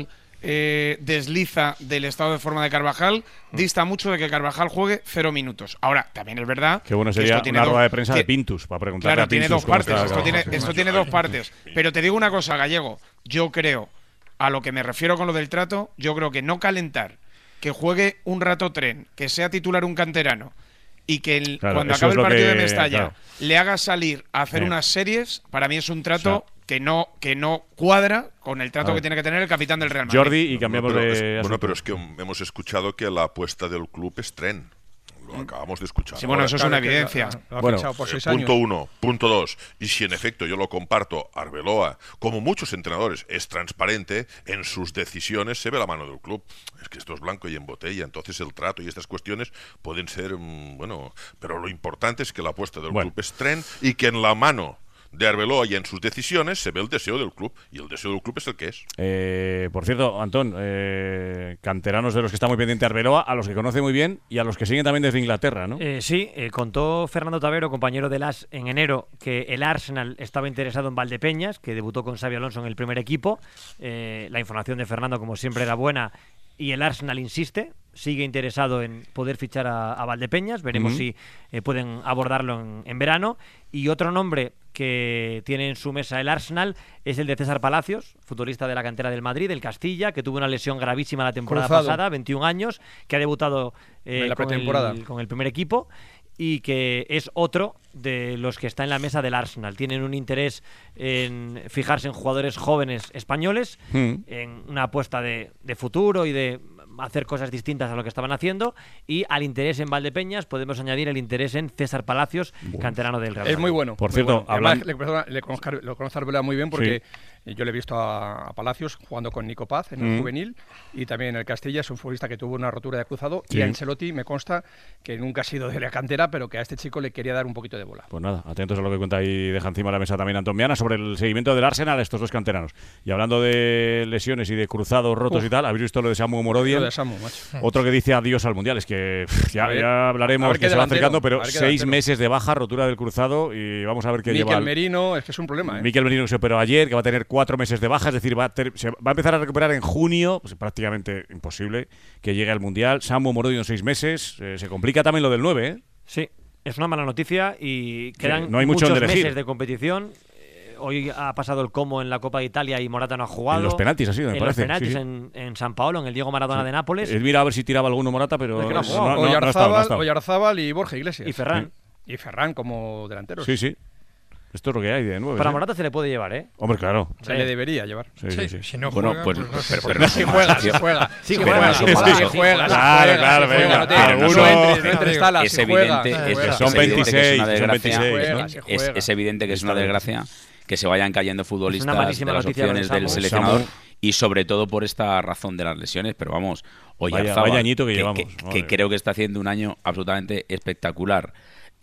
[SPEAKER 11] eh, desliza del estado de forma de Carvajal, dista mucho de que Carvajal juegue cero minutos. Ahora, también es verdad.
[SPEAKER 3] Qué bueno
[SPEAKER 11] que
[SPEAKER 3] sería
[SPEAKER 11] esto tiene
[SPEAKER 3] una
[SPEAKER 11] dos-
[SPEAKER 3] rueda de prensa
[SPEAKER 11] que-
[SPEAKER 3] de Pintus para preguntarle
[SPEAKER 11] Claro,
[SPEAKER 3] a
[SPEAKER 11] tiene
[SPEAKER 3] Pintus
[SPEAKER 11] dos
[SPEAKER 3] cómo
[SPEAKER 11] partes.
[SPEAKER 3] está
[SPEAKER 11] Esto
[SPEAKER 3] Carvajal.
[SPEAKER 11] tiene, esto tiene dos partes. Pero te digo una cosa, Gallego. Yo creo, a lo que me refiero con lo del trato, yo creo que no calentar, que juegue un rato tren, que sea titular un canterano y que el-
[SPEAKER 3] Claro,
[SPEAKER 11] cuando
[SPEAKER 3] eso
[SPEAKER 11] acabe
[SPEAKER 3] es
[SPEAKER 11] el
[SPEAKER 3] lo
[SPEAKER 11] partido
[SPEAKER 3] que-
[SPEAKER 11] de Mestalla
[SPEAKER 3] claro.
[SPEAKER 11] le haga salir a hacer
[SPEAKER 3] Sí.
[SPEAKER 11] unas series, para mí es un trato
[SPEAKER 3] O sea,
[SPEAKER 11] que no que no cuadra con el trato
[SPEAKER 3] A ver.
[SPEAKER 11] que tiene que tener el capitán del Real Madrid.
[SPEAKER 3] Jordi, y cambiamos
[SPEAKER 8] No, pero
[SPEAKER 3] de
[SPEAKER 8] es-
[SPEAKER 3] asunto.
[SPEAKER 8] bueno, pero es que hemos escuchado que la apuesta del club es tren. Lo acabamos de escuchar.
[SPEAKER 11] Sí, bueno,
[SPEAKER 8] Ahora,
[SPEAKER 11] eso es una evidencia.
[SPEAKER 9] Lo ha
[SPEAKER 3] Bueno,
[SPEAKER 9] fichado por
[SPEAKER 8] Eh,
[SPEAKER 9] seis
[SPEAKER 8] punto
[SPEAKER 9] años.
[SPEAKER 8] uno. Punto dos. Y si en efecto yo lo comparto, Arbeloa, como muchos entrenadores, es transparente, en sus decisiones se ve la mano del club. Es que esto es blanco y en botella, entonces el trato y estas cuestiones pueden ser, mm, bueno, pero lo importante es que la apuesta del
[SPEAKER 3] Bueno.
[SPEAKER 8] club es tren y que en la mano de Arbeloa y en sus decisiones se ve el deseo del club, y el deseo del club es el que es.
[SPEAKER 3] Eh, por cierto, Antón, eh, canteranos de los que está muy pendiente Arbeloa, a los que conoce muy bien y a los que siguen también desde Inglaterra, ¿no?
[SPEAKER 12] Eh, sí, eh, contó Fernando Tavero, compañero del A S en enero, que el Arsenal estaba interesado en Valdepeñas, que debutó con Xabi Alonso en el primer equipo. Eh, la información de Fernando, como siempre, era buena y el Arsenal insiste, sigue interesado en poder fichar a, a Valdepeñas. Veremos
[SPEAKER 3] Ujú.
[SPEAKER 12] si eh, pueden abordarlo en, en verano. Y otro nombre que tiene en su mesa el Arsenal es el de César Palacios, futbolista de la cantera del Madrid, del Castilla, que tuvo una lesión gravísima la temporada
[SPEAKER 9] Cruzado.
[SPEAKER 12] pasada, veintiún años, que ha debutado eh,
[SPEAKER 9] En la
[SPEAKER 12] con,
[SPEAKER 9] pretemporada.
[SPEAKER 12] el, con el primer equipo y que es otro de los que está en la mesa del Arsenal. Tienen un interés en fijarse en jugadores jóvenes españoles,
[SPEAKER 3] Mm.
[SPEAKER 12] en una apuesta de, de futuro y de hacer cosas distintas a lo que estaban haciendo, y al interés en Valdepeñas podemos añadir el interés en César Palacios, canterano del Real
[SPEAKER 9] Es
[SPEAKER 12] Madrid.
[SPEAKER 9] muy bueno.
[SPEAKER 3] Por
[SPEAKER 9] muy
[SPEAKER 3] cierto,
[SPEAKER 9] bueno. Además,
[SPEAKER 3] hablan-
[SPEAKER 9] le, perdona, le conozco, lo conozco a Arbeloa muy bien porque yo le he visto a, a Palacios jugando con Nico Paz en el
[SPEAKER 3] Mm.
[SPEAKER 9] juvenil y también en el Castilla. Es un futbolista que tuvo una rotura de cruzado
[SPEAKER 3] Sí.
[SPEAKER 9] y a Ancelotti me consta que nunca ha sido de la cantera, pero que a este chico le quería dar un poquito de bola.
[SPEAKER 3] Pues nada, atentos a lo que cuenta y deja encima de la mesa también Antón Viana sobre el seguimiento del Arsenal a estos dos canteranos. Y hablando de lesiones y de cruzados rotos
[SPEAKER 9] Uf.
[SPEAKER 3] y tal, ¿habéis visto lo de Samu Morodiel?
[SPEAKER 9] Lo de Samu, macho.
[SPEAKER 3] Otro que dice adiós al Mundial. Es que pff, ya,
[SPEAKER 9] A ver,
[SPEAKER 3] ya
[SPEAKER 9] a
[SPEAKER 3] hablaremos,
[SPEAKER 9] ver
[SPEAKER 3] que
[SPEAKER 9] qué
[SPEAKER 3] se va
[SPEAKER 9] delantero,
[SPEAKER 3] acercando,
[SPEAKER 9] a
[SPEAKER 3] pero
[SPEAKER 9] ver qué
[SPEAKER 3] seis
[SPEAKER 9] delantero.
[SPEAKER 3] meses de baja, rotura del cruzado, y vamos a ver qué lleva.
[SPEAKER 9] Mikel
[SPEAKER 3] el-
[SPEAKER 9] Merino, es que es un problema, ¿eh?
[SPEAKER 3] Mikel Merino se operó ayer, que va a tener cuatro meses de baja, es decir, va a, ter- se va a empezar a recuperar en junio, pues prácticamente imposible que llegue al Mundial. Samu Morodiel en seis meses, eh, se complica también lo del nueve, ¿eh?
[SPEAKER 12] Sí, es una mala noticia y quedan
[SPEAKER 3] no hay mucho
[SPEAKER 12] muchos
[SPEAKER 3] donde elegir.
[SPEAKER 12] meses de competición. Eh, Hoy ha pasado el Como en la Copa de Italia y Morata no ha jugado.
[SPEAKER 3] En los penaltis ha sido, me
[SPEAKER 12] en
[SPEAKER 3] parece,
[SPEAKER 12] los penaltis
[SPEAKER 3] sí, sí.
[SPEAKER 12] En, en San Paolo, en el Diego Maradona de Nápoles.
[SPEAKER 3] Él mira a ver si tiraba alguno Morata, pero
[SPEAKER 9] Es que no ha
[SPEAKER 3] no,
[SPEAKER 9] jugado.
[SPEAKER 3] no- no ha estado, no ha
[SPEAKER 9] Oyarzábal,
[SPEAKER 3] estado.
[SPEAKER 9] Oyarzábal y Borja Iglesias.
[SPEAKER 12] Y Ferran.
[SPEAKER 9] Y Ferran como delanteros.
[SPEAKER 3] Sí, sí. Esto es lo que hay de nueve.
[SPEAKER 12] Para
[SPEAKER 3] ¿eh?
[SPEAKER 12] Morata se le puede llevar, ¿eh?
[SPEAKER 3] Hombre, claro.
[SPEAKER 9] Se le debería llevar.
[SPEAKER 3] Sí, sí, sí.
[SPEAKER 4] Si no
[SPEAKER 6] Bueno,
[SPEAKER 4] juega,
[SPEAKER 6] pues,
[SPEAKER 4] pues no sé.
[SPEAKER 6] pero, pero no
[SPEAKER 9] Si juega, si juega.
[SPEAKER 12] Sí,
[SPEAKER 9] Si
[SPEAKER 12] juega,
[SPEAKER 9] juega,
[SPEAKER 12] sí,
[SPEAKER 9] si
[SPEAKER 12] juega,
[SPEAKER 9] juega,
[SPEAKER 12] sí,
[SPEAKER 9] juega,
[SPEAKER 3] Claro,
[SPEAKER 9] si
[SPEAKER 3] claro,
[SPEAKER 9] juega,
[SPEAKER 3] venga.
[SPEAKER 9] no te-
[SPEAKER 3] Alguno-
[SPEAKER 9] no entres, no entres talas,
[SPEAKER 6] es
[SPEAKER 9] si juega,
[SPEAKER 6] evidente,
[SPEAKER 9] si
[SPEAKER 6] es,
[SPEAKER 9] juega.
[SPEAKER 3] Son
[SPEAKER 6] es evidente que es
[SPEAKER 3] veintiséis,
[SPEAKER 6] una
[SPEAKER 3] son
[SPEAKER 6] desgracia.
[SPEAKER 3] veintiséis,
[SPEAKER 9] ¿no?
[SPEAKER 6] Es,
[SPEAKER 9] juega.
[SPEAKER 6] es evidente que es una
[SPEAKER 3] Está bien.
[SPEAKER 6] desgracia que se vayan cayendo
[SPEAKER 12] Es
[SPEAKER 6] futbolistas
[SPEAKER 12] una
[SPEAKER 6] de
[SPEAKER 12] malísima
[SPEAKER 6] las
[SPEAKER 12] noticia lo de
[SPEAKER 6] opciones del
[SPEAKER 12] Samu.
[SPEAKER 6] seleccionador
[SPEAKER 3] Samu.
[SPEAKER 6] y sobre todo por esta razón de las lesiones, pero vamos, Oyarzábal,
[SPEAKER 3] Vaya- vaya añito que llevamos,
[SPEAKER 6] que,
[SPEAKER 3] madre.
[SPEAKER 6] creo que está haciendo un año absolutamente espectacular.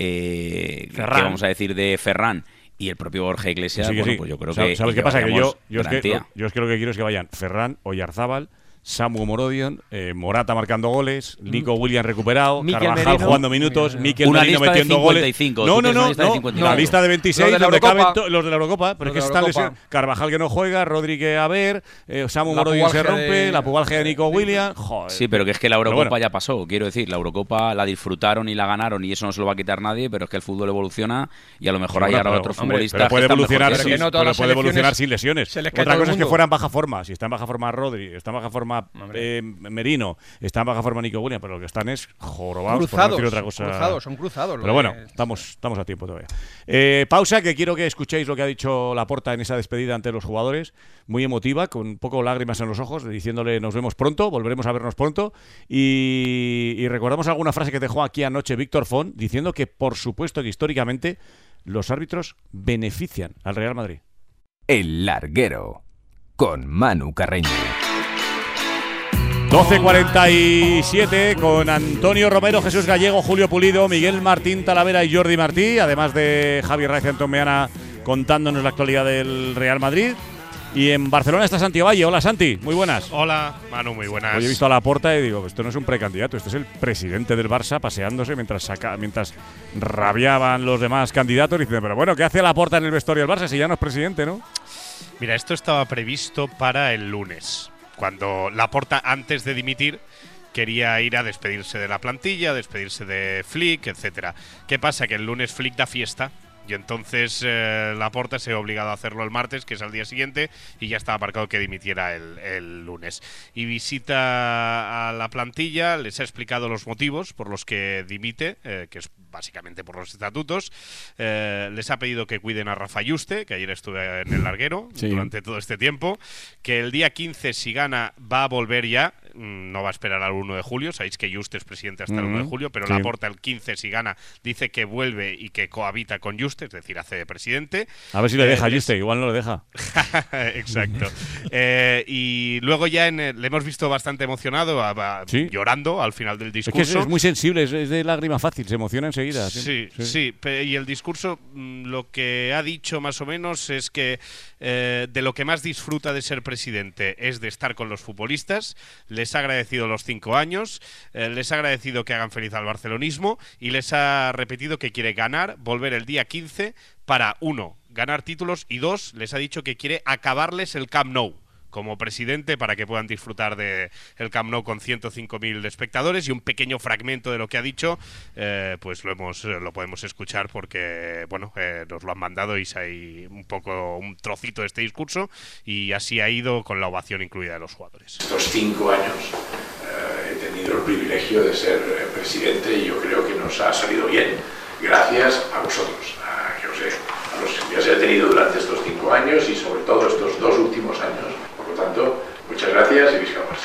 [SPEAKER 6] Eh,
[SPEAKER 12] Ferran.
[SPEAKER 6] ¿Qué vamos a decir de Ferran? Y el propio Borja Iglesias,
[SPEAKER 3] Sí, que
[SPEAKER 6] bueno,
[SPEAKER 3] sí.
[SPEAKER 6] pues yo creo
[SPEAKER 3] ¿Sabes-
[SPEAKER 6] que
[SPEAKER 3] ¿Sabes qué pasa? Que yo,
[SPEAKER 6] llevaríamos
[SPEAKER 3] yo, es que,
[SPEAKER 6] garantía.
[SPEAKER 3] yo es que lo que quiero es que vayan Ferran, Oyarzábal, Samu Morodion, eh, Morata marcando goles, Nico Williams recuperado,
[SPEAKER 12] Mikel
[SPEAKER 3] Carvajal
[SPEAKER 12] Merino.
[SPEAKER 3] jugando minutos, Mikel
[SPEAKER 6] Una
[SPEAKER 3] Merino
[SPEAKER 6] lista de
[SPEAKER 3] metiendo goles.
[SPEAKER 6] cincuenta y cinco,
[SPEAKER 3] No,
[SPEAKER 6] tú
[SPEAKER 3] no,
[SPEAKER 6] tienes una
[SPEAKER 3] no,
[SPEAKER 6] lista de
[SPEAKER 3] no,
[SPEAKER 6] cincuenta y
[SPEAKER 3] la
[SPEAKER 6] cinco.
[SPEAKER 3] lista de veintiséis,
[SPEAKER 9] Los de la
[SPEAKER 3] donde caben
[SPEAKER 9] Eurocopa.
[SPEAKER 3] to- los de la Eurocopa, pero
[SPEAKER 9] Los
[SPEAKER 3] es que
[SPEAKER 9] de la
[SPEAKER 3] está
[SPEAKER 9] Eurocopa.
[SPEAKER 3] lesión. Carvajal que no juega, Rodríguez a ver, eh, Samu
[SPEAKER 9] La
[SPEAKER 3] Morodion se
[SPEAKER 9] pubalgia
[SPEAKER 3] rompe,
[SPEAKER 9] de-
[SPEAKER 3] la pubalgia de Nico Williams. Joder.
[SPEAKER 6] Sí, pero que es que la
[SPEAKER 3] Pero
[SPEAKER 6] Eurocopa
[SPEAKER 3] bueno.
[SPEAKER 6] ya pasó, quiero decir, la Eurocopa la disfrutaron y la ganaron y eso no se lo va a quitar nadie, pero es que el fútbol evoluciona y a lo mejor
[SPEAKER 3] Sí,
[SPEAKER 6] hay
[SPEAKER 3] bueno,
[SPEAKER 6] ahora
[SPEAKER 3] pero,
[SPEAKER 6] otros
[SPEAKER 3] hombre,
[SPEAKER 6] futbolistas
[SPEAKER 3] pero puede
[SPEAKER 6] que están mejor
[SPEAKER 3] evolucionar,
[SPEAKER 6] que
[SPEAKER 9] Pero
[SPEAKER 3] sin,
[SPEAKER 9] que
[SPEAKER 6] ellos.
[SPEAKER 9] no todas
[SPEAKER 3] pero
[SPEAKER 9] las
[SPEAKER 3] puede evolucionar
[SPEAKER 9] selecciones
[SPEAKER 3] sin lesiones.
[SPEAKER 9] se les cae
[SPEAKER 3] Otra
[SPEAKER 9] todo el
[SPEAKER 3] cosa es que
[SPEAKER 9] mundo.
[SPEAKER 3] fuera en baja forma. Si está en baja forma Rodri, está en baja forma eh, Merino, está en baja forma Nico Williams, pero lo que están es jorobados, por no
[SPEAKER 9] Cruzados,
[SPEAKER 3] decir otra cosa.
[SPEAKER 9] cruzados, son cruzados. lo
[SPEAKER 3] Pero bueno,
[SPEAKER 9] de-
[SPEAKER 3] estamos, estamos a tiempo todavía. Eh, pausa, que quiero que escuchéis lo que ha dicho Laporta en esa despedida ante los jugadores, muy emotiva, con un poco lágrimas en los ojos, diciéndole nos vemos pronto, volveremos a vernos pronto, y, y recordamos alguna frase que dejó aquí anoche Víctor Font, diciendo que por supuesto que históricamente los árbitros benefician al Real Madrid.
[SPEAKER 2] El Larguero, con Manu Carreño.
[SPEAKER 3] doce cuarenta y siete con Antonio Romero, Jesús Gallego, Julio Pulido, Miguel Martín Talavera y Jordi Martí, además de Javier Raiz y Antón Meana contándonos la actualidad del Real Madrid. Y en Barcelona está Santi Valle. Hola Santi, muy buenas.
[SPEAKER 14] Hola, Manu, muy buenas.
[SPEAKER 3] Hoy he visto a Laporta y digo, esto no es un precandidato, este es el presidente del Barça paseándose mientras saca, mientras rabiaban los demás candidatos diciendo, pero bueno, ¿qué hace Laporta en el vestuario del Barça si ya no es presidente, no?
[SPEAKER 14] Mira, esto estaba previsto para el lunes, cuando Laporta, antes de dimitir, quería ir a despedirse de la plantilla, despedirse de Flick, etcétera. ¿Qué pasa? Que el lunes Flick da fiesta y entonces eh, Laporta se ve obligado a hacerlo el martes, que es al día siguiente, y ya estaba marcado que dimitiera el, el lunes. Y visita a la plantilla, les ha explicado los motivos por los que dimite, eh, que es básicamente por los estatutos. Eh, les ha pedido que cuiden a Rafa Yuste, que ayer estuve en el larguero sí. durante todo este tiempo, que el día quince, si gana, va a volver ya, no va a esperar al uno de julio. Sabéis que Yuste es presidente hasta mm-hmm. el uno de julio, pero sí. Laporta el quince, si gana, dice que vuelve y que cohabita con Yuste, es decir, hace de presidente.
[SPEAKER 3] A ver si le
[SPEAKER 14] eh,
[SPEAKER 3] deja Yuste, igual no lo deja.
[SPEAKER 14] Exacto. eh, y luego ya en el, le hemos visto bastante emocionado, a, a, ¿Sí? llorando al final del discurso.
[SPEAKER 3] Es que es, es muy sensible, es, es de lágrima fácil, se emociona enseguida.
[SPEAKER 14] Sí, sí, sí. sí. Y el discurso, lo que ha dicho más o menos es que eh, de lo que más disfruta de ser presidente es de estar con los futbolistas. Les ha agradecido los cinco años, eh, les ha agradecido que hagan feliz al barcelonismo y les ha repetido que quiere ganar, volver el día quince para, uno, ganar títulos y dos, les ha dicho que quiere acabarles el Camp Nou como presidente para que puedan disfrutar de el Camp Nou con ciento cinco mil espectadores. Y un pequeño fragmento de lo que ha dicho, eh, pues lo hemos lo podemos escuchar porque bueno eh, nos lo han mandado y hay un poco un trocito de este discurso y así ha ido con la ovación incluida de los jugadores.
[SPEAKER 15] Estos cinco años eh, he tenido el privilegio de ser eh, presidente y yo creo que nos ha salido bien gracias a vosotros, a José, a los que se ha tenido durante estos cinco años y sobre todo estos dos últimos años. Por lo tanto, muchas gracias y visca Barça.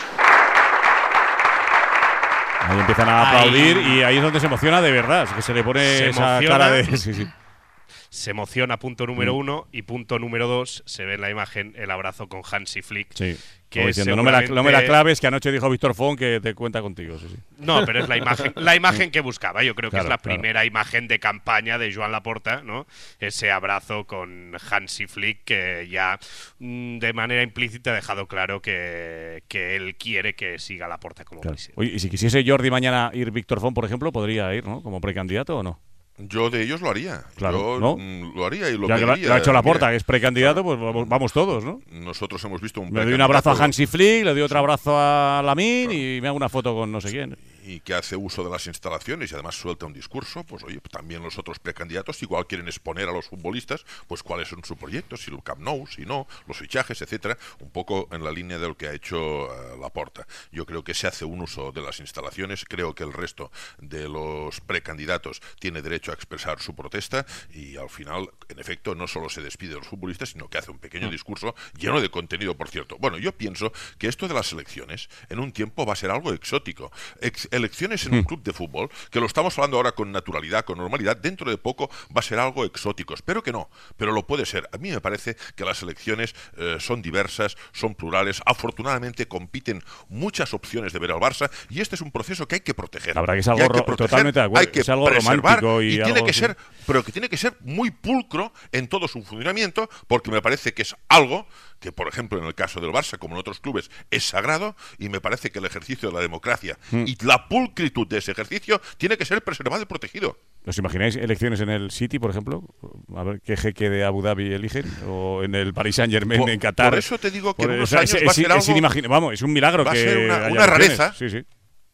[SPEAKER 3] Ahí empiezan a aplaudir ahí. Y ahí es donde se emociona de verdad, es que se le pone se esa emociona, cara de… Sí, sí.
[SPEAKER 14] Se emociona, punto número mm. uno, y punto número dos, se ve en la imagen el abrazo con Hansi Flick.
[SPEAKER 3] Sí. Que diciendo, no, me la, no me la claves, que anoche dijo Víctor Font que te cuenta contigo. Sí, sí.
[SPEAKER 14] No, pero es la imagen la imagen que buscaba. Yo creo que
[SPEAKER 3] claro,
[SPEAKER 14] es la
[SPEAKER 3] claro.
[SPEAKER 14] primera imagen de campaña de Joan Laporta, ¿no? Ese abrazo con Hansi Flick que ya mmm, de manera implícita ha dejado claro que, que él quiere que siga Laporta como
[SPEAKER 3] claro.
[SPEAKER 14] presidente.
[SPEAKER 3] Oye, y si quisiese Jordi mañana ir Víctor Font, por ejemplo, podría ir, ¿no? Como precandidato o no.
[SPEAKER 8] Yo de ellos lo haría.
[SPEAKER 3] Claro,
[SPEAKER 8] yo
[SPEAKER 3] ¿no?
[SPEAKER 8] lo haría y lo
[SPEAKER 3] ya
[SPEAKER 8] pediría.
[SPEAKER 3] Que lo ha hecho Laporta, que es precandidato, pues vamos, vamos todos, ¿no?
[SPEAKER 8] Nosotros hemos visto un
[SPEAKER 3] Le doy un abrazo a Hansi Flick, le doy otro abrazo a Lamine claro. y me hago una foto con no sé quién.
[SPEAKER 8] Y que hace uso de las instalaciones y además suelta un discurso, pues oye, también los otros precandidatos igual quieren exponer a los futbolistas pues cuáles son sus proyectos, si el Camp Nou, si no, los fichajes, etcétera, un poco en la línea de lo que ha hecho uh, Laporta. Yo creo que se hace un uso de las instalaciones, creo que el resto de los precandidatos tiene derecho a expresar su protesta y al final, en efecto, no solo se despide de los futbolistas, sino que hace un pequeño discurso lleno de contenido, por cierto. Bueno, yo pienso que esto de las elecciones en un tiempo va a ser algo exótico. Ex elecciones en un club de fútbol, que lo estamos hablando ahora con naturalidad, con normalidad, dentro de poco va a ser algo exótico. Espero que no, pero lo puede ser. A mí me parece que las elecciones eh, son diversas, son plurales, afortunadamente compiten muchas opciones de ver al Barça y este es un proceso que hay que proteger.
[SPEAKER 3] La verdad que es algo
[SPEAKER 8] que proteger,
[SPEAKER 3] totalmente de acuerdo,
[SPEAKER 8] hay que
[SPEAKER 3] es algo romántico y,
[SPEAKER 8] y
[SPEAKER 3] algo,
[SPEAKER 8] tiene que
[SPEAKER 3] sí.
[SPEAKER 8] ser, pero que tiene que ser muy pulcro en todo su funcionamiento, porque me parece que es algo que, por ejemplo, en el caso del Barça, como en otros clubes, es sagrado, y me parece que el ejercicio de la democracia mm. y la pulcritud de ese ejercicio tiene que ser preservado y protegido.
[SPEAKER 3] ¿Os imagináis elecciones en el City, por ejemplo? A ver qué jeque de Abu Dhabi eligen, o en el Paris Saint-Germain en Qatar.
[SPEAKER 8] Por eso te digo que
[SPEAKER 3] por
[SPEAKER 8] en unos
[SPEAKER 3] es,
[SPEAKER 8] años
[SPEAKER 3] es,
[SPEAKER 8] va a ser
[SPEAKER 3] es,
[SPEAKER 8] algo…
[SPEAKER 3] Es inimagin- vamos, es un milagro
[SPEAKER 8] va
[SPEAKER 3] que
[SPEAKER 8] a ser una,
[SPEAKER 3] haya
[SPEAKER 8] una rareza.
[SPEAKER 3] Sí, sí.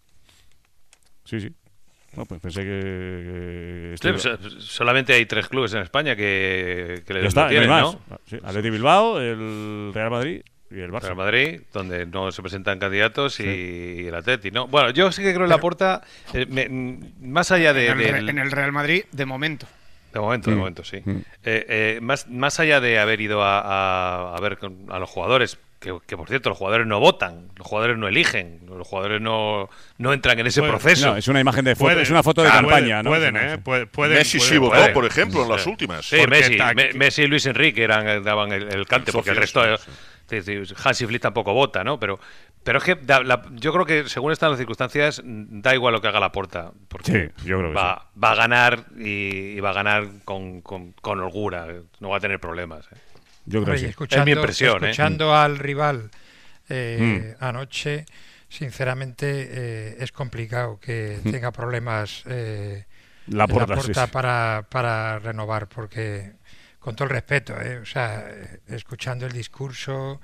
[SPEAKER 3] Sí, sí. No, pues pensé que… que
[SPEAKER 13] sí, pues, solamente hay tres clubes en España que, que le
[SPEAKER 3] está,
[SPEAKER 13] tienen,
[SPEAKER 3] no hay
[SPEAKER 13] más,
[SPEAKER 3] ¿no? Sí, Atleti Bilbao, el Real Madrid y el Barça.
[SPEAKER 13] Real Madrid, donde no se presentan candidatos, sí. y el Atleti, ¿no? Bueno, yo sí que creo en Laporta, eh, me, más allá de…
[SPEAKER 11] En el,
[SPEAKER 13] del,
[SPEAKER 11] en el Real Madrid, de momento.
[SPEAKER 13] De momento, mm. de momento, sí. Mm. Eh, eh, más, más allá de haber ido a, a, a ver con, a los jugadores… Que, que, por cierto, los jugadores no votan, los jugadores no eligen, los jugadores no, no entran en ese
[SPEAKER 3] pueden,
[SPEAKER 13] proceso.
[SPEAKER 3] No, es una imagen de foto, pueden, es una foto de claro, campaña,
[SPEAKER 14] pueden,
[SPEAKER 3] ¿no?
[SPEAKER 14] Pueden, ¿eh? Pueden, pueden,
[SPEAKER 8] Messi
[SPEAKER 14] pueden,
[SPEAKER 8] sí votó,
[SPEAKER 14] pueden.
[SPEAKER 8] por ejemplo, en
[SPEAKER 14] sí.
[SPEAKER 8] las últimas.
[SPEAKER 13] Sí, Messi, me, Messi y Luis Enrique eran, daban el, el cante, porque el resto… Sí, sí, Hansi Flick tampoco vota, ¿no? Pero, pero es que da, la, yo creo que según están las circunstancias, da igual lo que haga Laporta, porque
[SPEAKER 3] sí, yo creo que
[SPEAKER 13] va,
[SPEAKER 3] sí.
[SPEAKER 13] va a ganar y, y va a ganar con, con, con holgura, no va a tener problemas. ¿eh?
[SPEAKER 3] Yo creo
[SPEAKER 4] Oye,
[SPEAKER 3] que sí.
[SPEAKER 13] Es mi impresión.
[SPEAKER 4] Escuchando
[SPEAKER 13] ¿eh?
[SPEAKER 4] al rival eh,
[SPEAKER 3] mm.
[SPEAKER 4] anoche, sinceramente eh, es complicado que mm. tenga problemas eh,
[SPEAKER 3] Laporta,
[SPEAKER 4] Laporta
[SPEAKER 3] sí, sí.
[SPEAKER 4] para, para renovar, porque… Con todo el respeto, ¿eh? O sea, escuchando el discurso,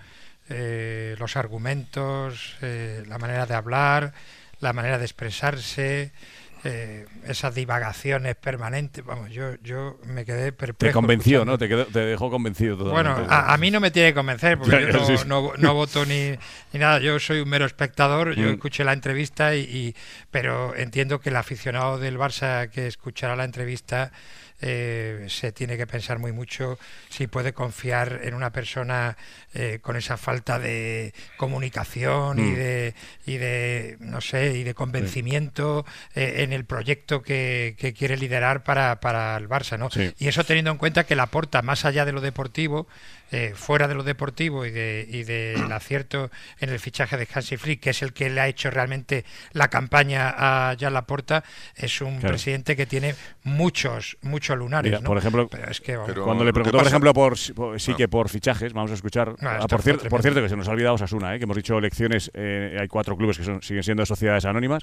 [SPEAKER 4] eh, los argumentos, eh, la manera de hablar, la manera de expresarse, eh, esas divagaciones permanentes. Vamos, yo yo me quedé perplejo.
[SPEAKER 3] Te convenció,
[SPEAKER 4] escuchando.
[SPEAKER 3] ¿no? Te, quedó, te dejó convencido totalmente.
[SPEAKER 4] Bueno, a, a mí no me tiene que convencer, porque yo no,
[SPEAKER 3] Sí, sí.
[SPEAKER 4] no, no voto ni, ni nada. Yo soy un mero espectador. Yo
[SPEAKER 3] Mm.
[SPEAKER 4] escuché la entrevista, y, y pero entiendo que el aficionado del Barça que escuchará la entrevista eh, se tiene que pensar muy mucho si puede confiar en una persona eh, con esa falta de comunicación
[SPEAKER 3] Mm.
[SPEAKER 4] y de y de no sé y de convencimiento eh, en el proyecto que, que quiere liderar para, para el Barça, ¿no?
[SPEAKER 3] Sí.
[SPEAKER 4] Y eso teniendo en cuenta que Laporta, más allá de lo deportivo, eh, fuera de lo deportivo y de y del acierto en el fichaje de Hansi Flick, que es el que le ha hecho realmente la campaña a Joan Laporta, es un
[SPEAKER 3] Claro.
[SPEAKER 4] presidente que tiene muchos muchos lunares,
[SPEAKER 3] Mira,
[SPEAKER 4] ¿no?
[SPEAKER 3] por ejemplo,
[SPEAKER 4] Pero es que, vamos,
[SPEAKER 8] Pero
[SPEAKER 3] cuando le
[SPEAKER 8] lo que
[SPEAKER 3] preguntó, por
[SPEAKER 8] pasa-
[SPEAKER 3] ejemplo, por, por- sí
[SPEAKER 8] No.
[SPEAKER 3] que por fichajes, vamos a escuchar.
[SPEAKER 4] No,
[SPEAKER 3] ah,
[SPEAKER 4] esto
[SPEAKER 3] por,
[SPEAKER 4] fue
[SPEAKER 3] cier- por
[SPEAKER 4] tremendo.
[SPEAKER 3] cierto, que se nos ha olvidado Osasuna, ¿eh? Que hemos dicho elecciones, eh, hay cuatro clubes que son- siguen siendo sociedades anónimas,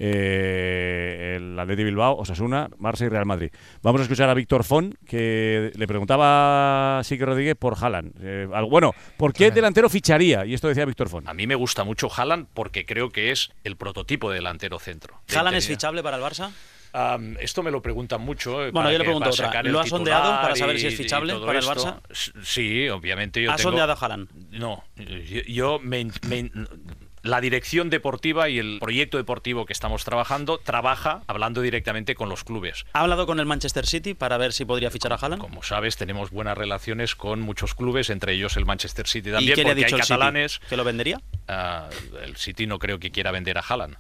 [SPEAKER 3] eh, el Athletic Bilbao, Osasuna, Barça y Real Madrid. Vamos a escuchar a Víctor Font, que le preguntaba a Sique Rodríguez por Haaland. Eh, al- bueno, ¿por qué delantero ficharía? Y esto decía Víctor Font.
[SPEAKER 16] A mí me gusta mucho Haaland porque creo que es el prototipo de delantero centro. de
[SPEAKER 17] ¿Haaland es
[SPEAKER 16] integridad.
[SPEAKER 17] fichable para el Barça?
[SPEAKER 16] Um, esto me lo preguntan mucho. eh,
[SPEAKER 17] Bueno,
[SPEAKER 16] para
[SPEAKER 17] yo le
[SPEAKER 16] que
[SPEAKER 17] pregunto
[SPEAKER 16] va a
[SPEAKER 17] otra.
[SPEAKER 16] sacar
[SPEAKER 17] ¿Lo
[SPEAKER 16] el
[SPEAKER 17] has sondeado
[SPEAKER 16] titular
[SPEAKER 17] para saber
[SPEAKER 16] y-
[SPEAKER 17] si es
[SPEAKER 16] y
[SPEAKER 17] fichable
[SPEAKER 16] todo
[SPEAKER 17] para el
[SPEAKER 16] esto?
[SPEAKER 17] Barça?
[SPEAKER 16] S- Sí, obviamente. Yo
[SPEAKER 17] ¿Has
[SPEAKER 16] tengo...
[SPEAKER 17] sondeado a Haaland?
[SPEAKER 16] No, yo, yo me, me- la dirección deportiva y el proyecto deportivo que estamos trabajando trabaja hablando directamente con los clubes.
[SPEAKER 17] ¿Ha hablado con el Manchester City para ver si podría fichar a Haaland?
[SPEAKER 16] Como sabes, tenemos buenas relaciones con muchos clubes, entre ellos el Manchester City también,
[SPEAKER 17] ¿Y qué le ha
[SPEAKER 16] porque
[SPEAKER 17] dicho
[SPEAKER 16] hay
[SPEAKER 17] el City?
[SPEAKER 16] catalanes.
[SPEAKER 17] ¿Que lo vendería?
[SPEAKER 16] Ah, el City no creo que quiera vender a Haaland.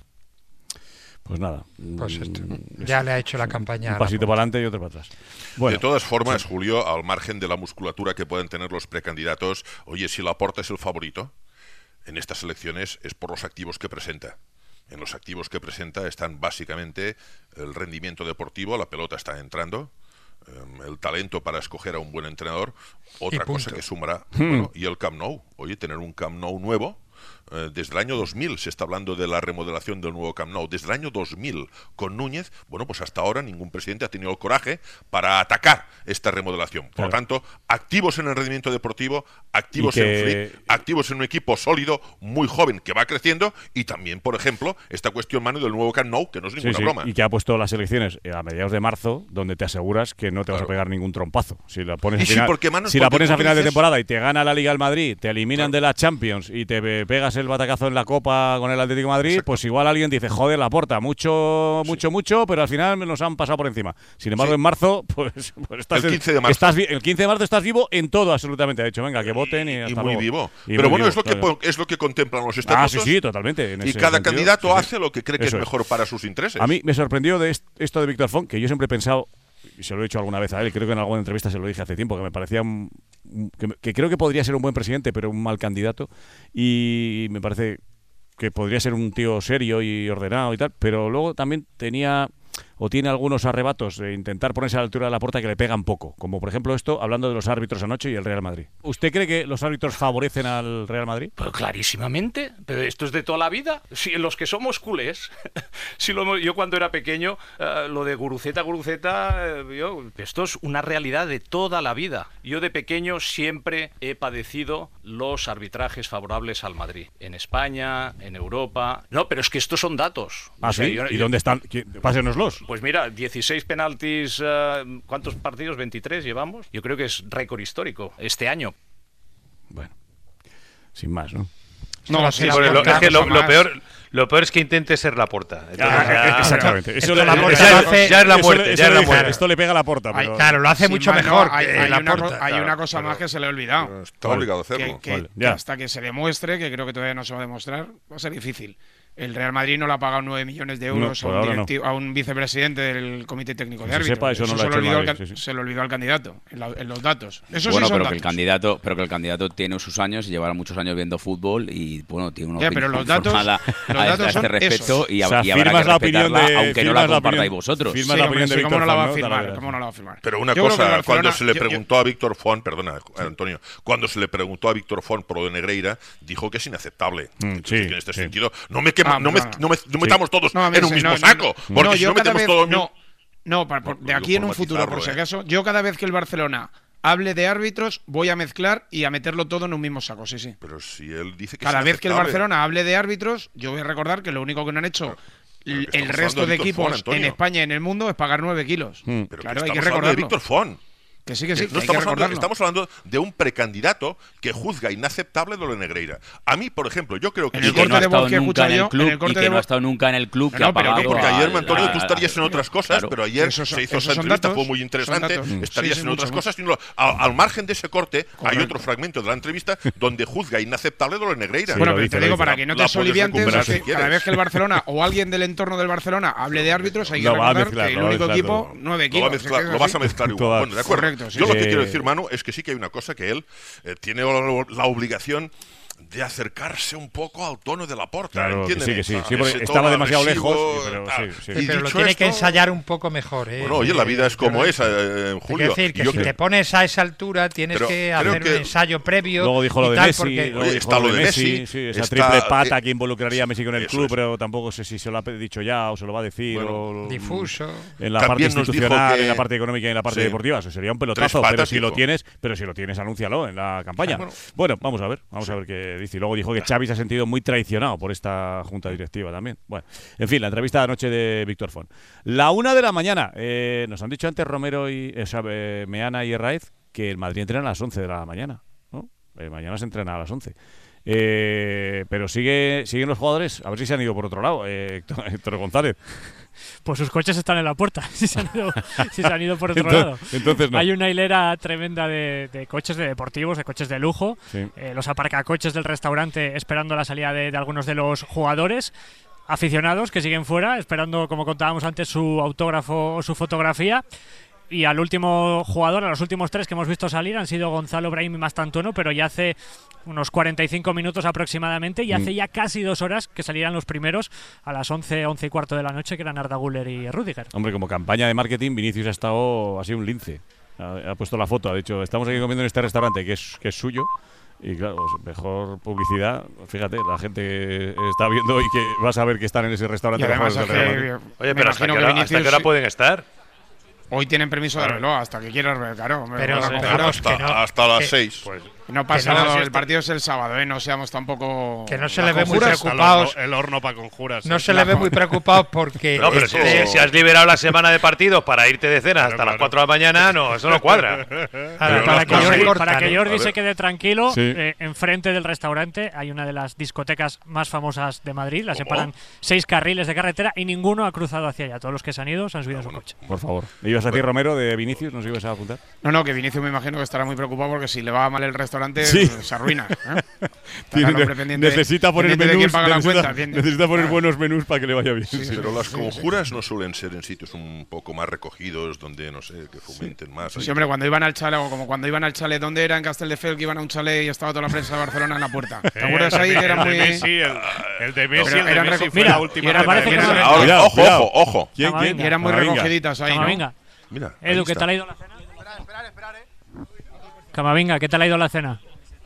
[SPEAKER 3] Pues nada.
[SPEAKER 4] Pues esto,
[SPEAKER 3] mm,
[SPEAKER 4] ya le ha hecho la campaña.
[SPEAKER 3] Un
[SPEAKER 4] a
[SPEAKER 3] pasito
[SPEAKER 4] Laporta.
[SPEAKER 3] para adelante y otro para atrás. Bueno,
[SPEAKER 8] de todas formas, Julio, al margen de la musculatura que pueden tener los precandidatos, oye, si Laporta es el favorito en estas elecciones es por los activos que presenta. En los activos que presenta están básicamente el rendimiento deportivo, la pelota está entrando, eh, el talento para escoger a un buen entrenador, otra
[SPEAKER 4] punto.
[SPEAKER 8] cosa que sumará,
[SPEAKER 3] Hmm.
[SPEAKER 8] bueno, y el Camp Nou. Oye, tener un Camp Nou nuevo. Eh, desde el año dos mil se está hablando de la remodelación del nuevo Camp Nou. Desde el año dos mil con Núñez, bueno, pues hasta ahora ningún presidente ha tenido el coraje para atacar esta remodelación. Por
[SPEAKER 3] Claro.
[SPEAKER 8] lo tanto, activos en el rendimiento deportivo, activos
[SPEAKER 3] Y que-
[SPEAKER 8] en Flick, activos en un equipo sólido, muy joven, que va creciendo, y también, por ejemplo, esta cuestión, Manu, del nuevo Camp Nou, que no es
[SPEAKER 3] sí,
[SPEAKER 8] ninguna
[SPEAKER 3] sí,
[SPEAKER 8] broma.
[SPEAKER 3] y que ha puesto las elecciones eh, a mediados de marzo, donde te aseguras que no te vas a
[SPEAKER 8] Claro.
[SPEAKER 3] pegar ningún trompazo. Si la pones,
[SPEAKER 8] Y
[SPEAKER 3] a
[SPEAKER 8] sí,
[SPEAKER 3] final,
[SPEAKER 8] porque, Manu,
[SPEAKER 3] si la
[SPEAKER 8] porque
[SPEAKER 3] pones a
[SPEAKER 8] como
[SPEAKER 3] final de
[SPEAKER 8] dices-
[SPEAKER 3] temporada y te gana la Liga del Madrid, te eliminan de la Champions y te pe- pegas el batacazo en la Copa con el Atlético de Madrid,
[SPEAKER 8] Exacto.
[SPEAKER 3] pues igual alguien dice, joder, Laporta, mucho, mucho, mucho, pero al final nos han pasado por encima. Sin embargo,
[SPEAKER 8] Sí.
[SPEAKER 3] en marzo, pues, pues estás,
[SPEAKER 8] El quince de marzo.
[SPEAKER 3] estás vi- el quince de marzo estás vivo en todo, absolutamente. De hecho, venga, que voten y,
[SPEAKER 8] y
[SPEAKER 3] hasta
[SPEAKER 8] muy
[SPEAKER 3] luego.
[SPEAKER 8] vivo.
[SPEAKER 3] Y
[SPEAKER 8] Pero
[SPEAKER 3] muy
[SPEAKER 8] bueno,
[SPEAKER 3] vivo,
[SPEAKER 8] es lo que
[SPEAKER 3] claro.
[SPEAKER 8] pon- es lo que contemplan los
[SPEAKER 3] Ah,
[SPEAKER 8] estatutos.
[SPEAKER 3] sí, sí, totalmente. en
[SPEAKER 8] Y
[SPEAKER 3] ese
[SPEAKER 8] cada
[SPEAKER 3] sentido,
[SPEAKER 8] candidato
[SPEAKER 3] sí, sí.
[SPEAKER 8] hace lo que cree que
[SPEAKER 3] Eso
[SPEAKER 8] es
[SPEAKER 3] es.
[SPEAKER 8] mejor para sus intereses.
[SPEAKER 3] A mí me sorprendió de est- esto de Víctor Font, que yo siempre he pensado, y se lo he dicho alguna vez a él, creo que en alguna entrevista se lo dije hace tiempo, que me parecía un- un- que, me- que creo que podría ser un buen presidente, pero un mal candidato, y me parece que podría ser un tío serio y ordenado y tal, pero luego también tenía o tiene algunos arrebatos de intentar ponerse a la altura de la puerta que le pegan poco, como por ejemplo esto, hablando de los árbitros anoche y el Real Madrid. ¿Usted cree que los árbitros favorecen al Real Madrid?
[SPEAKER 16] Pero clarísimamente, pero esto es de toda la vida. Si los que somos culés, si lo hemos- yo cuando era pequeño, eh, lo de Guruceta, Guruceta, eh, yo, esto es una realidad de toda la vida. Yo de pequeño siempre he padecido los arbitrajes favorables al Madrid. En España, en Europa. No, pero es que estos son datos.
[SPEAKER 3] ¿Ah,
[SPEAKER 16] O sea,
[SPEAKER 3] sí?
[SPEAKER 16] yo-
[SPEAKER 3] ¿Y
[SPEAKER 16] yo-
[SPEAKER 3] dónde están? ¿Qui- Pásenoslos.
[SPEAKER 16] Pues mira, dieciséis penaltis, eh, ¿cuántos partidos? veintitrés llevamos. Yo creo que es récord histórico este año.
[SPEAKER 3] Bueno, sin más, ¿no?
[SPEAKER 11] No,
[SPEAKER 13] Sí, bueno, lo, es que lo, lo peor, lo peor es que intente ser la porta. Entonces,
[SPEAKER 3] Ah,
[SPEAKER 13] ya-
[SPEAKER 3] exactamente.
[SPEAKER 13] ya-
[SPEAKER 3] Eso
[SPEAKER 13] ya-
[SPEAKER 3] le-
[SPEAKER 13] ya-
[SPEAKER 3] eso
[SPEAKER 13] ya-
[SPEAKER 3] le-
[SPEAKER 13] ya es la
[SPEAKER 3] eso
[SPEAKER 13] muerte.
[SPEAKER 3] le-
[SPEAKER 13] ya
[SPEAKER 3] eso
[SPEAKER 13] es
[SPEAKER 3] le
[SPEAKER 13] la
[SPEAKER 3] dije,
[SPEAKER 13] muerte.
[SPEAKER 3] esto le pega a la porta.
[SPEAKER 4] Ay,
[SPEAKER 3] Pero...
[SPEAKER 4] claro, lo hace
[SPEAKER 11] Sin
[SPEAKER 4] mucho
[SPEAKER 11] más, no,
[SPEAKER 4] mejor.
[SPEAKER 11] hay,
[SPEAKER 4] que
[SPEAKER 11] hay
[SPEAKER 4] la
[SPEAKER 11] una,
[SPEAKER 4] Porta.
[SPEAKER 11] co- hay
[SPEAKER 8] Claro,
[SPEAKER 11] una cosa
[SPEAKER 8] pero-
[SPEAKER 11] más que se le ha olvidado.
[SPEAKER 8] Está obligado a hacerlo.
[SPEAKER 11] Que, que-
[SPEAKER 3] Vale,
[SPEAKER 11] que
[SPEAKER 3] ya.
[SPEAKER 11] hasta que se demuestre, que creo que todavía no se va a demostrar, va a ser difícil. El Real Madrid no le ha pagado nueve millones de euros
[SPEAKER 3] No, por
[SPEAKER 11] a, un
[SPEAKER 3] ahora no.
[SPEAKER 11] directivo- a un vicepresidente del Comité Técnico de
[SPEAKER 3] Que se
[SPEAKER 11] Árbitros.
[SPEAKER 3] sepa, eso no lo ha
[SPEAKER 11] se,
[SPEAKER 3] hecho
[SPEAKER 11] le
[SPEAKER 3] el
[SPEAKER 11] olvidó al
[SPEAKER 3] Madrid,
[SPEAKER 11] can-
[SPEAKER 3] sí, sí.
[SPEAKER 11] se le olvidó al candidato en, la- en los datos. Eso
[SPEAKER 6] bueno,
[SPEAKER 11] sí son
[SPEAKER 6] pero que el
[SPEAKER 11] datos.
[SPEAKER 6] candidato, pero que el candidato tiene sus años y llevará muchos años viendo fútbol y bueno, tiene una
[SPEAKER 11] Ya,
[SPEAKER 6] opinión
[SPEAKER 11] pero los datos-
[SPEAKER 6] formada
[SPEAKER 11] los
[SPEAKER 6] a,
[SPEAKER 11] datos
[SPEAKER 6] a
[SPEAKER 11] son
[SPEAKER 6] este respecto
[SPEAKER 11] esos.
[SPEAKER 6] y,
[SPEAKER 3] O sea,
[SPEAKER 6] y habrá
[SPEAKER 3] firmas
[SPEAKER 6] que
[SPEAKER 3] la opinión
[SPEAKER 6] respetarla,
[SPEAKER 3] de-
[SPEAKER 6] aunque no
[SPEAKER 3] firmas
[SPEAKER 6] la
[SPEAKER 3] la
[SPEAKER 6] compartáis
[SPEAKER 3] opinión-
[SPEAKER 6] vosotros.
[SPEAKER 3] firma
[SPEAKER 11] Sí,
[SPEAKER 3] la
[SPEAKER 11] hombre,
[SPEAKER 3] opinión de
[SPEAKER 11] sí, ¿cómo
[SPEAKER 3] Víctor
[SPEAKER 11] no la va a
[SPEAKER 3] Font, ¿no?
[SPEAKER 11] firmar?
[SPEAKER 3] Tal,
[SPEAKER 11] ¿Cómo no la va a firmar?
[SPEAKER 8] Pero una
[SPEAKER 11] Yo creo que
[SPEAKER 8] cosa,
[SPEAKER 11] el
[SPEAKER 8] cuando
[SPEAKER 11] Barcelona-
[SPEAKER 8] se le
[SPEAKER 11] yo- yo-
[SPEAKER 8] preguntó a Víctor Font, perdona, Antonio, cuando se le preguntó a Víctor Font por lo de Negreira, dijo que es inaceptable.
[SPEAKER 3] Mm,
[SPEAKER 8] Entonces,
[SPEAKER 3] sí,
[SPEAKER 8] que en este
[SPEAKER 3] sí.
[SPEAKER 8] sentido, no me quema,
[SPEAKER 11] Ah,
[SPEAKER 8] no, me,
[SPEAKER 11] no, no.
[SPEAKER 8] no me- no metamos todos
[SPEAKER 11] No, a mí
[SPEAKER 8] en un
[SPEAKER 11] sí,
[SPEAKER 8] mismo
[SPEAKER 11] no, no,
[SPEAKER 8] saco,
[SPEAKER 11] no.
[SPEAKER 8] porque
[SPEAKER 11] No,
[SPEAKER 8] si
[SPEAKER 11] yo
[SPEAKER 8] no
[SPEAKER 11] cada
[SPEAKER 8] metemos
[SPEAKER 11] vez-
[SPEAKER 8] todo en
[SPEAKER 11] no, no, para- por-
[SPEAKER 8] No,
[SPEAKER 11] de
[SPEAKER 8] lo
[SPEAKER 11] aquí
[SPEAKER 8] digo
[SPEAKER 11] en un
[SPEAKER 8] por
[SPEAKER 11] futuro, por
[SPEAKER 8] matizarlo,
[SPEAKER 11] si
[SPEAKER 8] ¿eh?
[SPEAKER 11] acaso, yo cada vez que el Barcelona hable de árbitros, voy a mezclar y a meterlo todo en un mismo saco, sí, sí.
[SPEAKER 8] Pero si él dice que
[SPEAKER 11] cada
[SPEAKER 8] es
[SPEAKER 11] vez que el
[SPEAKER 8] inaceptable.
[SPEAKER 11] Barcelona hable de árbitros, yo voy a recordar que lo único que no han hecho
[SPEAKER 8] pero, pero
[SPEAKER 11] el resto de equipos Fon, en España y en el mundo es pagar nueve kilos.
[SPEAKER 8] Hmm. Pero
[SPEAKER 11] claro,
[SPEAKER 8] que
[SPEAKER 11] hay que
[SPEAKER 8] recordarlo. De
[SPEAKER 11] recordarlo.
[SPEAKER 8] Víctor Fon.
[SPEAKER 11] Que sí, que sí,
[SPEAKER 8] no
[SPEAKER 11] que hay
[SPEAKER 8] estamos,
[SPEAKER 11] que
[SPEAKER 8] hablando,
[SPEAKER 11] recordarlo.
[SPEAKER 8] estamos hablando de un precandidato que juzga inaceptable lo de Negreira. A mí, por ejemplo, yo creo que...
[SPEAKER 6] En el corte no ha estado nunca en el club y que no ha estado nunca en el club que
[SPEAKER 8] no,
[SPEAKER 6] ha
[SPEAKER 8] pero
[SPEAKER 6] pagado
[SPEAKER 8] no, porque ayer,
[SPEAKER 6] a,
[SPEAKER 8] Antonio,
[SPEAKER 6] a,
[SPEAKER 8] tú estarías en otras cosas,
[SPEAKER 6] claro.
[SPEAKER 8] pero ayer
[SPEAKER 11] Esos son-
[SPEAKER 8] se hizo
[SPEAKER 11] esos
[SPEAKER 8] esa
[SPEAKER 11] son
[SPEAKER 8] entrevista,
[SPEAKER 11] datos,
[SPEAKER 8] fue muy interesante,
[SPEAKER 11] son datos.
[SPEAKER 8] estarías
[SPEAKER 11] Sí, sí,
[SPEAKER 8] en otras
[SPEAKER 11] mucho,
[SPEAKER 8] cosas. Sino, al, al margen de ese corte, hay
[SPEAKER 11] Correcto.
[SPEAKER 8] otro fragmento de la entrevista donde juzga inaceptable lo de Negreira.
[SPEAKER 11] Bueno, pero te digo, para que no te
[SPEAKER 8] La puedes
[SPEAKER 11] soliviantes,
[SPEAKER 8] recuperar
[SPEAKER 11] es que
[SPEAKER 8] si
[SPEAKER 11] cada
[SPEAKER 8] quieres.
[SPEAKER 11] vez que el Barcelona o alguien del entorno del Barcelona hable de árbitros, hay que
[SPEAKER 3] Lo va a
[SPEAKER 11] recordar
[SPEAKER 3] mezclar,
[SPEAKER 11] que el
[SPEAKER 3] lo va a
[SPEAKER 11] único
[SPEAKER 3] mezclar
[SPEAKER 11] equipo,
[SPEAKER 3] todo.
[SPEAKER 11] nueve
[SPEAKER 8] Lo, va a
[SPEAKER 11] kilos.
[SPEAKER 8] mezclar,
[SPEAKER 11] es que
[SPEAKER 8] lo
[SPEAKER 11] es
[SPEAKER 8] vas a
[SPEAKER 11] así.
[SPEAKER 8] mezclar igual.
[SPEAKER 3] Todas.
[SPEAKER 8] Bueno, de acuerdo.
[SPEAKER 11] Correcto, sí,
[SPEAKER 8] Yo lo
[SPEAKER 11] sí.
[SPEAKER 8] que quiero
[SPEAKER 3] Eh,
[SPEAKER 8] decir, Manu, es que sí que hay una cosa que él eh, tiene la obligación de acercarse un poco al tono de Laporta,
[SPEAKER 3] Claro, que
[SPEAKER 8] ¿entienden?
[SPEAKER 3] sí, que sí. Sí,
[SPEAKER 8] Ese
[SPEAKER 3] porque
[SPEAKER 8] tono
[SPEAKER 3] estaba demasiado
[SPEAKER 8] agresivo,
[SPEAKER 3] lejos, pero
[SPEAKER 8] tal.
[SPEAKER 3] sí, sí.
[SPEAKER 8] Y
[SPEAKER 4] Sí, pero lo
[SPEAKER 8] dicho
[SPEAKER 4] tiene
[SPEAKER 8] esto,
[SPEAKER 4] que ensayar un poco mejor, ¿eh?
[SPEAKER 8] Bueno, oye, la vida es como
[SPEAKER 4] Eh,
[SPEAKER 8] es, eh, en
[SPEAKER 4] Te
[SPEAKER 8] Julio.
[SPEAKER 4] quiero decir que
[SPEAKER 8] Yo
[SPEAKER 4] si
[SPEAKER 8] creo-
[SPEAKER 4] te pones a esa altura tienes
[SPEAKER 8] Pero
[SPEAKER 4] que
[SPEAKER 8] creo
[SPEAKER 4] hacer
[SPEAKER 8] que-
[SPEAKER 4] un ensayo previo.
[SPEAKER 3] Luego dijo lo
[SPEAKER 4] y
[SPEAKER 3] de
[SPEAKER 4] tal,
[SPEAKER 3] Messi,
[SPEAKER 4] porque-
[SPEAKER 3] luego
[SPEAKER 8] Oye,
[SPEAKER 3] dijo
[SPEAKER 8] está
[SPEAKER 3] lo de Messi,
[SPEAKER 8] Messi,
[SPEAKER 3] sí, esa
[SPEAKER 8] está-
[SPEAKER 3] triple pata
[SPEAKER 8] eh,
[SPEAKER 3] que involucraría a Messi con el
[SPEAKER 8] eso
[SPEAKER 3] club,
[SPEAKER 8] es.
[SPEAKER 3] pero tampoco sé si se lo ha dicho ya o se lo va a decir.
[SPEAKER 8] Bueno,
[SPEAKER 3] o,
[SPEAKER 4] difuso.
[SPEAKER 3] En la parte
[SPEAKER 8] También nos dijo
[SPEAKER 3] institucional,
[SPEAKER 8] que-
[SPEAKER 3] en la parte económica y en la parte
[SPEAKER 8] Sí.
[SPEAKER 3] deportiva, eso sería un
[SPEAKER 8] Tres
[SPEAKER 3] pelotazo.
[SPEAKER 8] patas,
[SPEAKER 3] Pero si lo
[SPEAKER 8] dijo.
[SPEAKER 3] tienes, pero si lo tienes, anúncialo en la campaña.
[SPEAKER 8] Bueno.
[SPEAKER 3] Bueno, vamos a ver, vamos a ver qué dice. Y luego dijo que Xavi se ha sentido muy traicionado por esta junta directiva también. Bueno, en fin, la entrevista de anoche de Víctor Fon. La una de la mañana. Eh, nos han dicho antes Romero y eh, sabe, Meana y Herraiz que el Madrid entrena a las once de la mañana, ¿no? Eh, mañana se entrena a las once. Eh, pero sigue, siguen los jugadores, a ver si se han ido por otro lado. Eh, Héctor, Héctor González.
[SPEAKER 10] Pues sus coches están en la puerta, si se han ido, si se han ido por otro
[SPEAKER 3] Entonces-
[SPEAKER 10] lado.
[SPEAKER 3] entonces no.
[SPEAKER 10] Hay una hilera tremenda de, de coches de deportivos, de coches de lujo,
[SPEAKER 3] Sí.
[SPEAKER 10] eh, los aparcacoches del restaurante esperando la salida de, de algunos de los jugadores, aficionados que siguen fuera, esperando, como contábamos antes, su autógrafo o su fotografía. Y al último jugador, a los últimos tres que hemos visto salir han sido Gonzalo, Brahim y Mastantuono, pero ya hace unos cuarenta y cinco minutos aproximadamente y hace
[SPEAKER 3] Mm.
[SPEAKER 10] ya casi dos horas que salieran los primeros a las once, once y cuarto de la noche, que eran Arda Güler y Rüdiger.
[SPEAKER 3] Hombre, como campaña de marketing, Vinicius ha estado así un lince. Ha, ha puesto la foto, ha dicho, estamos aquí comiendo en este restaurante que es, que es suyo. Y claro, pues, mejor publicidad. Fíjate, la gente está viendo y que vas a ver que están en ese restaurante.
[SPEAKER 11] Y además
[SPEAKER 3] los
[SPEAKER 11] es
[SPEAKER 3] jugadores
[SPEAKER 11] que-
[SPEAKER 3] del Real Madrid.
[SPEAKER 13] Oye,
[SPEAKER 11] Me
[SPEAKER 13] pero ¿hasta qué,
[SPEAKER 11] imagino que
[SPEAKER 13] hora, ¿hasta
[SPEAKER 11] Vinicius
[SPEAKER 13] qué hora
[SPEAKER 11] sí.
[SPEAKER 13] pueden estar?
[SPEAKER 11] Hoy tienen permiso de reloj hasta que quieras ver, claro. hombre,
[SPEAKER 4] Pero-
[SPEAKER 11] vamos a
[SPEAKER 4] pero-
[SPEAKER 11] coger-
[SPEAKER 8] hasta,
[SPEAKER 4] que no-
[SPEAKER 8] hasta las
[SPEAKER 4] que-
[SPEAKER 8] seis.
[SPEAKER 13] Pues
[SPEAKER 11] no pasa
[SPEAKER 4] que no,
[SPEAKER 11] nada,
[SPEAKER 4] si
[SPEAKER 11] el
[SPEAKER 4] esto-
[SPEAKER 11] partido es el sábado, ¿eh? No seamos tampoco.
[SPEAKER 4] Que no se
[SPEAKER 11] las
[SPEAKER 4] le ve muy
[SPEAKER 11] conjuras.
[SPEAKER 4] preocupados.
[SPEAKER 14] El horno para conjuras.
[SPEAKER 4] No
[SPEAKER 14] ¿eh?
[SPEAKER 4] se le ve muy preocupado porque.
[SPEAKER 13] No, pero si,
[SPEAKER 4] este-
[SPEAKER 13] si- si has liberado la semana de partidos para irte de cena hasta
[SPEAKER 14] Claro,
[SPEAKER 13] las
[SPEAKER 14] claro.
[SPEAKER 13] cuatro de la mañana, no, eso no cuadra.
[SPEAKER 4] Ahora,
[SPEAKER 8] Pero
[SPEAKER 10] Para
[SPEAKER 8] las
[SPEAKER 10] que,
[SPEAKER 8] cosas
[SPEAKER 10] Jordi,
[SPEAKER 8] se
[SPEAKER 10] para
[SPEAKER 4] cortan,
[SPEAKER 10] que
[SPEAKER 4] ¿eh?
[SPEAKER 10] Jordi
[SPEAKER 8] A
[SPEAKER 10] se
[SPEAKER 8] ver.
[SPEAKER 10] quede tranquilo,
[SPEAKER 3] Sí.
[SPEAKER 10] eh, enfrente del restaurante hay una de las discotecas más famosas de Madrid. La
[SPEAKER 8] ¿Cómo?
[SPEAKER 10] separan seis carriles de carretera y ninguno ha cruzado hacia allá. Todos los que se han ido se han subido a su coche.
[SPEAKER 3] Por favor. ¿Le ibas a decir, Romero, de Vinicius? ¿Nos ibas a apuntar?
[SPEAKER 11] No, no, que Vinicius me imagino que estará muy preocupado porque si le va mal el restaurante
[SPEAKER 3] Sí.
[SPEAKER 11] se arruina. ¿eh? Estará
[SPEAKER 3] Tiene-
[SPEAKER 11] el hombre pendiente-
[SPEAKER 3] necesita poner
[SPEAKER 11] pendiente de quién
[SPEAKER 3] menús,
[SPEAKER 11] paga la
[SPEAKER 3] necesita,
[SPEAKER 11] cuenta, bien.
[SPEAKER 3] necesita poner
[SPEAKER 11] Claro.
[SPEAKER 3] buenos menús para que le vaya bien.
[SPEAKER 11] Sí, sí.
[SPEAKER 8] Pero las conjuras no suelen ser en sitios un poco más recogidos, donde, no sé, que fomenten más.
[SPEAKER 11] Sí, hombre, cuando iban al chalet, o como cuando iban al chalet, ¿dónde era? En Castelldefels, que iban a un chalet y estaba toda la prensa de Barcelona en la puerta. ¿Te
[SPEAKER 14] Eh,
[SPEAKER 11] acuerdas ahí? Que era
[SPEAKER 14] el de
[SPEAKER 11] muy.
[SPEAKER 14] Messi, el, el de Messi,
[SPEAKER 11] Pero
[SPEAKER 14] el de
[SPEAKER 11] eran
[SPEAKER 14] Messi
[SPEAKER 11] reco-
[SPEAKER 14] fue
[SPEAKER 10] Mira,
[SPEAKER 14] la última
[SPEAKER 10] y ahora
[SPEAKER 14] vez
[SPEAKER 10] parece
[SPEAKER 14] que
[SPEAKER 10] que
[SPEAKER 14] Messi-
[SPEAKER 10] no-
[SPEAKER 8] Ahora,
[SPEAKER 3] Cuidado,
[SPEAKER 8] ojo,
[SPEAKER 3] cuidado.
[SPEAKER 8] ojo, ojo.
[SPEAKER 3] ¿Quién,
[SPEAKER 10] Camavinga.
[SPEAKER 3] quién?
[SPEAKER 11] Y eran muy
[SPEAKER 3] Camavinga.
[SPEAKER 11] recogiditas ahí, ¿no?
[SPEAKER 10] Camavinga,
[SPEAKER 8] Mira, ahí
[SPEAKER 10] Edu, ¿qué
[SPEAKER 8] está.
[SPEAKER 10] tal ha ido la cena? Camavinga, ¿qué tal ha ido la cena?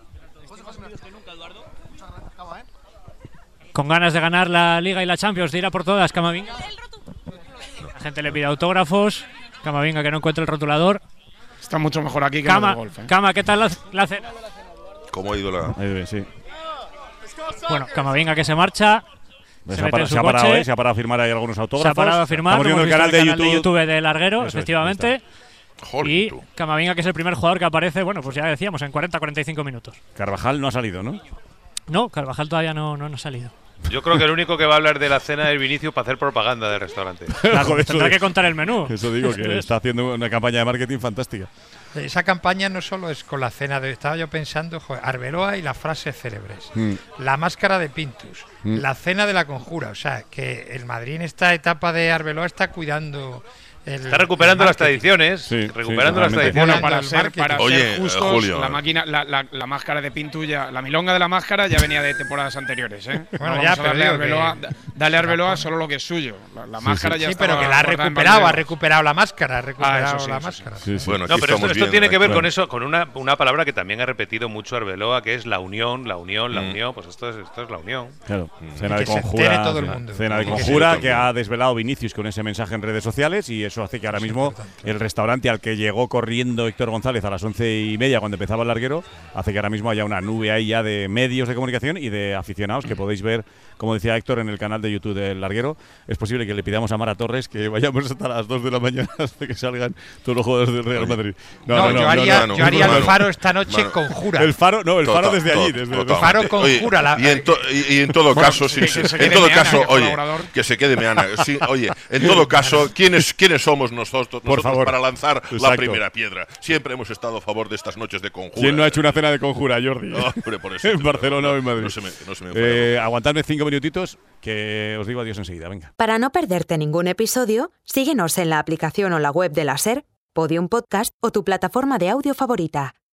[SPEAKER 10] Con ganas de ganar la Liga y la Champions, de ir a por todas, Camavinga. La gente le pide autógrafos. Camavinga que no encuentra el rotulador.
[SPEAKER 11] Está mucho mejor aquí que en el
[SPEAKER 10] Cama,
[SPEAKER 11] del golf. ¿eh?
[SPEAKER 10] Cama, ¿qué tal la, la cena?
[SPEAKER 8] ¿Cómo ha ido la...?
[SPEAKER 3] Ahí ve, sí.
[SPEAKER 10] Bueno, Camavinga que se marcha.
[SPEAKER 3] Se,
[SPEAKER 10] Se
[SPEAKER 3] ha,
[SPEAKER 10] mete
[SPEAKER 3] parado,
[SPEAKER 10] en su
[SPEAKER 3] se ha parado,
[SPEAKER 10] coche.
[SPEAKER 3] ¿eh? Se ha parado a firmar ahí algunos
[SPEAKER 10] Se
[SPEAKER 3] autógrafos.
[SPEAKER 10] ha parado a firmar.
[SPEAKER 3] Estamos viendo
[SPEAKER 10] lo
[SPEAKER 3] el
[SPEAKER 10] hemos
[SPEAKER 3] canal
[SPEAKER 10] visto
[SPEAKER 3] de
[SPEAKER 10] en
[SPEAKER 3] YouTube.
[SPEAKER 10] del Larguero,
[SPEAKER 3] Eso es,
[SPEAKER 10] efectivamente.
[SPEAKER 3] ahí
[SPEAKER 8] Joder,
[SPEAKER 10] Y
[SPEAKER 8] tú.
[SPEAKER 10] Camavinga, que es el primer jugador que aparece, bueno, pues ya decíamos, en cuarenta a cuarenta y cinco minutos.
[SPEAKER 3] Carvajal no ha salido, ¿no?
[SPEAKER 10] No, Carvajal todavía no, no, no ha salido.
[SPEAKER 13] Yo creo que el único que va a hablar de la cena es Vinicius para hacer propaganda del restaurante.
[SPEAKER 10] Claro,
[SPEAKER 3] Joder, eso
[SPEAKER 10] tendrá
[SPEAKER 3] de-
[SPEAKER 10] que contar el menú.
[SPEAKER 3] Eso digo, que está haciendo una campaña de marketing fantástica.
[SPEAKER 4] Esa campaña no solo es con la cena de. Estaba yo pensando, joder, Arbeloa y las frases célebres.
[SPEAKER 3] Mm.
[SPEAKER 4] La máscara de Pintus.
[SPEAKER 3] Mm.
[SPEAKER 4] La cena de la conjura. O sea, que el Madrid en esta etapa de Arbeloa está cuidando. El,
[SPEAKER 13] Está recuperando
[SPEAKER 4] el
[SPEAKER 13] las
[SPEAKER 4] marketing.
[SPEAKER 13] tradiciones.
[SPEAKER 3] Sí,
[SPEAKER 13] recuperando
[SPEAKER 3] sí,
[SPEAKER 13] las
[SPEAKER 3] totalmente.
[SPEAKER 13] tradiciones.
[SPEAKER 11] Bueno,
[SPEAKER 4] Hablando
[SPEAKER 11] para
[SPEAKER 4] del
[SPEAKER 11] ser,
[SPEAKER 4] marketing.
[SPEAKER 11] para
[SPEAKER 8] Oye,
[SPEAKER 11] ser justos,
[SPEAKER 8] Julio.
[SPEAKER 11] la máquina, la, la, la máscara de Pintuya, la milonga de la máscara ya venía de temporadas anteriores, ¿eh?
[SPEAKER 4] Bueno,
[SPEAKER 11] No
[SPEAKER 4] ya,
[SPEAKER 11] vamos a
[SPEAKER 4] pero
[SPEAKER 11] darle a
[SPEAKER 4] digo que-
[SPEAKER 11] Arbeloa, da- dale a Arbeloa solo lo que es suyo. La, la máscara ya
[SPEAKER 4] Sí,
[SPEAKER 11] estaba
[SPEAKER 4] pero que la ha
[SPEAKER 11] guardada en
[SPEAKER 4] recuperado, ha
[SPEAKER 11] banderas.
[SPEAKER 4] recuperado la máscara, ha recuperado
[SPEAKER 11] eso sí,
[SPEAKER 4] la
[SPEAKER 11] eso
[SPEAKER 4] máscara.
[SPEAKER 3] Sí, sí.
[SPEAKER 8] Bueno, aquí
[SPEAKER 13] No, pero esto,
[SPEAKER 8] estamos
[SPEAKER 13] esto
[SPEAKER 8] bien,
[SPEAKER 13] tiene que ver
[SPEAKER 3] claro.
[SPEAKER 13] con eso, con una, una palabra que también ha repetido mucho Arbeloa, que es la unión, la unión, la
[SPEAKER 8] Mm.
[SPEAKER 13] unión. Pues esto es, esto es la unión.
[SPEAKER 3] Claro,
[SPEAKER 8] Mm.
[SPEAKER 3] cena
[SPEAKER 4] Y
[SPEAKER 3] de
[SPEAKER 4] que se
[SPEAKER 3] conjura.
[SPEAKER 4] entere todo el
[SPEAKER 3] cena-
[SPEAKER 4] mundo.
[SPEAKER 3] Cena de
[SPEAKER 8] Y que se
[SPEAKER 3] conjura
[SPEAKER 8] entere
[SPEAKER 3] que
[SPEAKER 8] todo el
[SPEAKER 3] ha desvelado Vinicius con ese mensaje en redes sociales y eso hace que ahora mismo el restaurante al que llegó corriendo Héctor González a las once y media cuando empezaba el larguero, hace que ahora mismo haya una nube ahí ya de medios de comunicación y de aficionados que podéis ver, como decía Héctor, en el canal de YouTube del larguero. Es posible que le pidamos a Mara Torres que vayamos hasta las dos de la mañana hasta que salgan todos los jugadores del Real Madrid.
[SPEAKER 4] No, no, no, no yo haría, no, no, yo haría no, el Faro esta noche con Jura.
[SPEAKER 3] El Faro, no, el Faro Total, desde allí. Desde
[SPEAKER 4] el Faro con
[SPEAKER 8] oye,
[SPEAKER 4] Jura. La,
[SPEAKER 8] y, en to, y, y en todo bueno, caso, sí, sí, en todo caso, Meana, oye, que se quede Meana. Sí, oye, en todo caso, ¿quiénes, quiénes somos nosotros, nosotros favor. para lanzar Exacto. la primera piedra? Siempre hemos estado a favor de estas noches de conjura.
[SPEAKER 3] ¿Quién no ha hecho una cena de conjura, Jordi?
[SPEAKER 8] No, hombre, por eso,
[SPEAKER 3] en Barcelona o en Madrid.
[SPEAKER 8] No se me, no se me
[SPEAKER 3] eh, aguantadme cinco minutitos que os digo adiós enseguida. Venga.
[SPEAKER 1] Para no perderte ningún episodio, síguenos en la aplicación o la web de la SER, Podium Podcast o tu plataforma de audio favorita.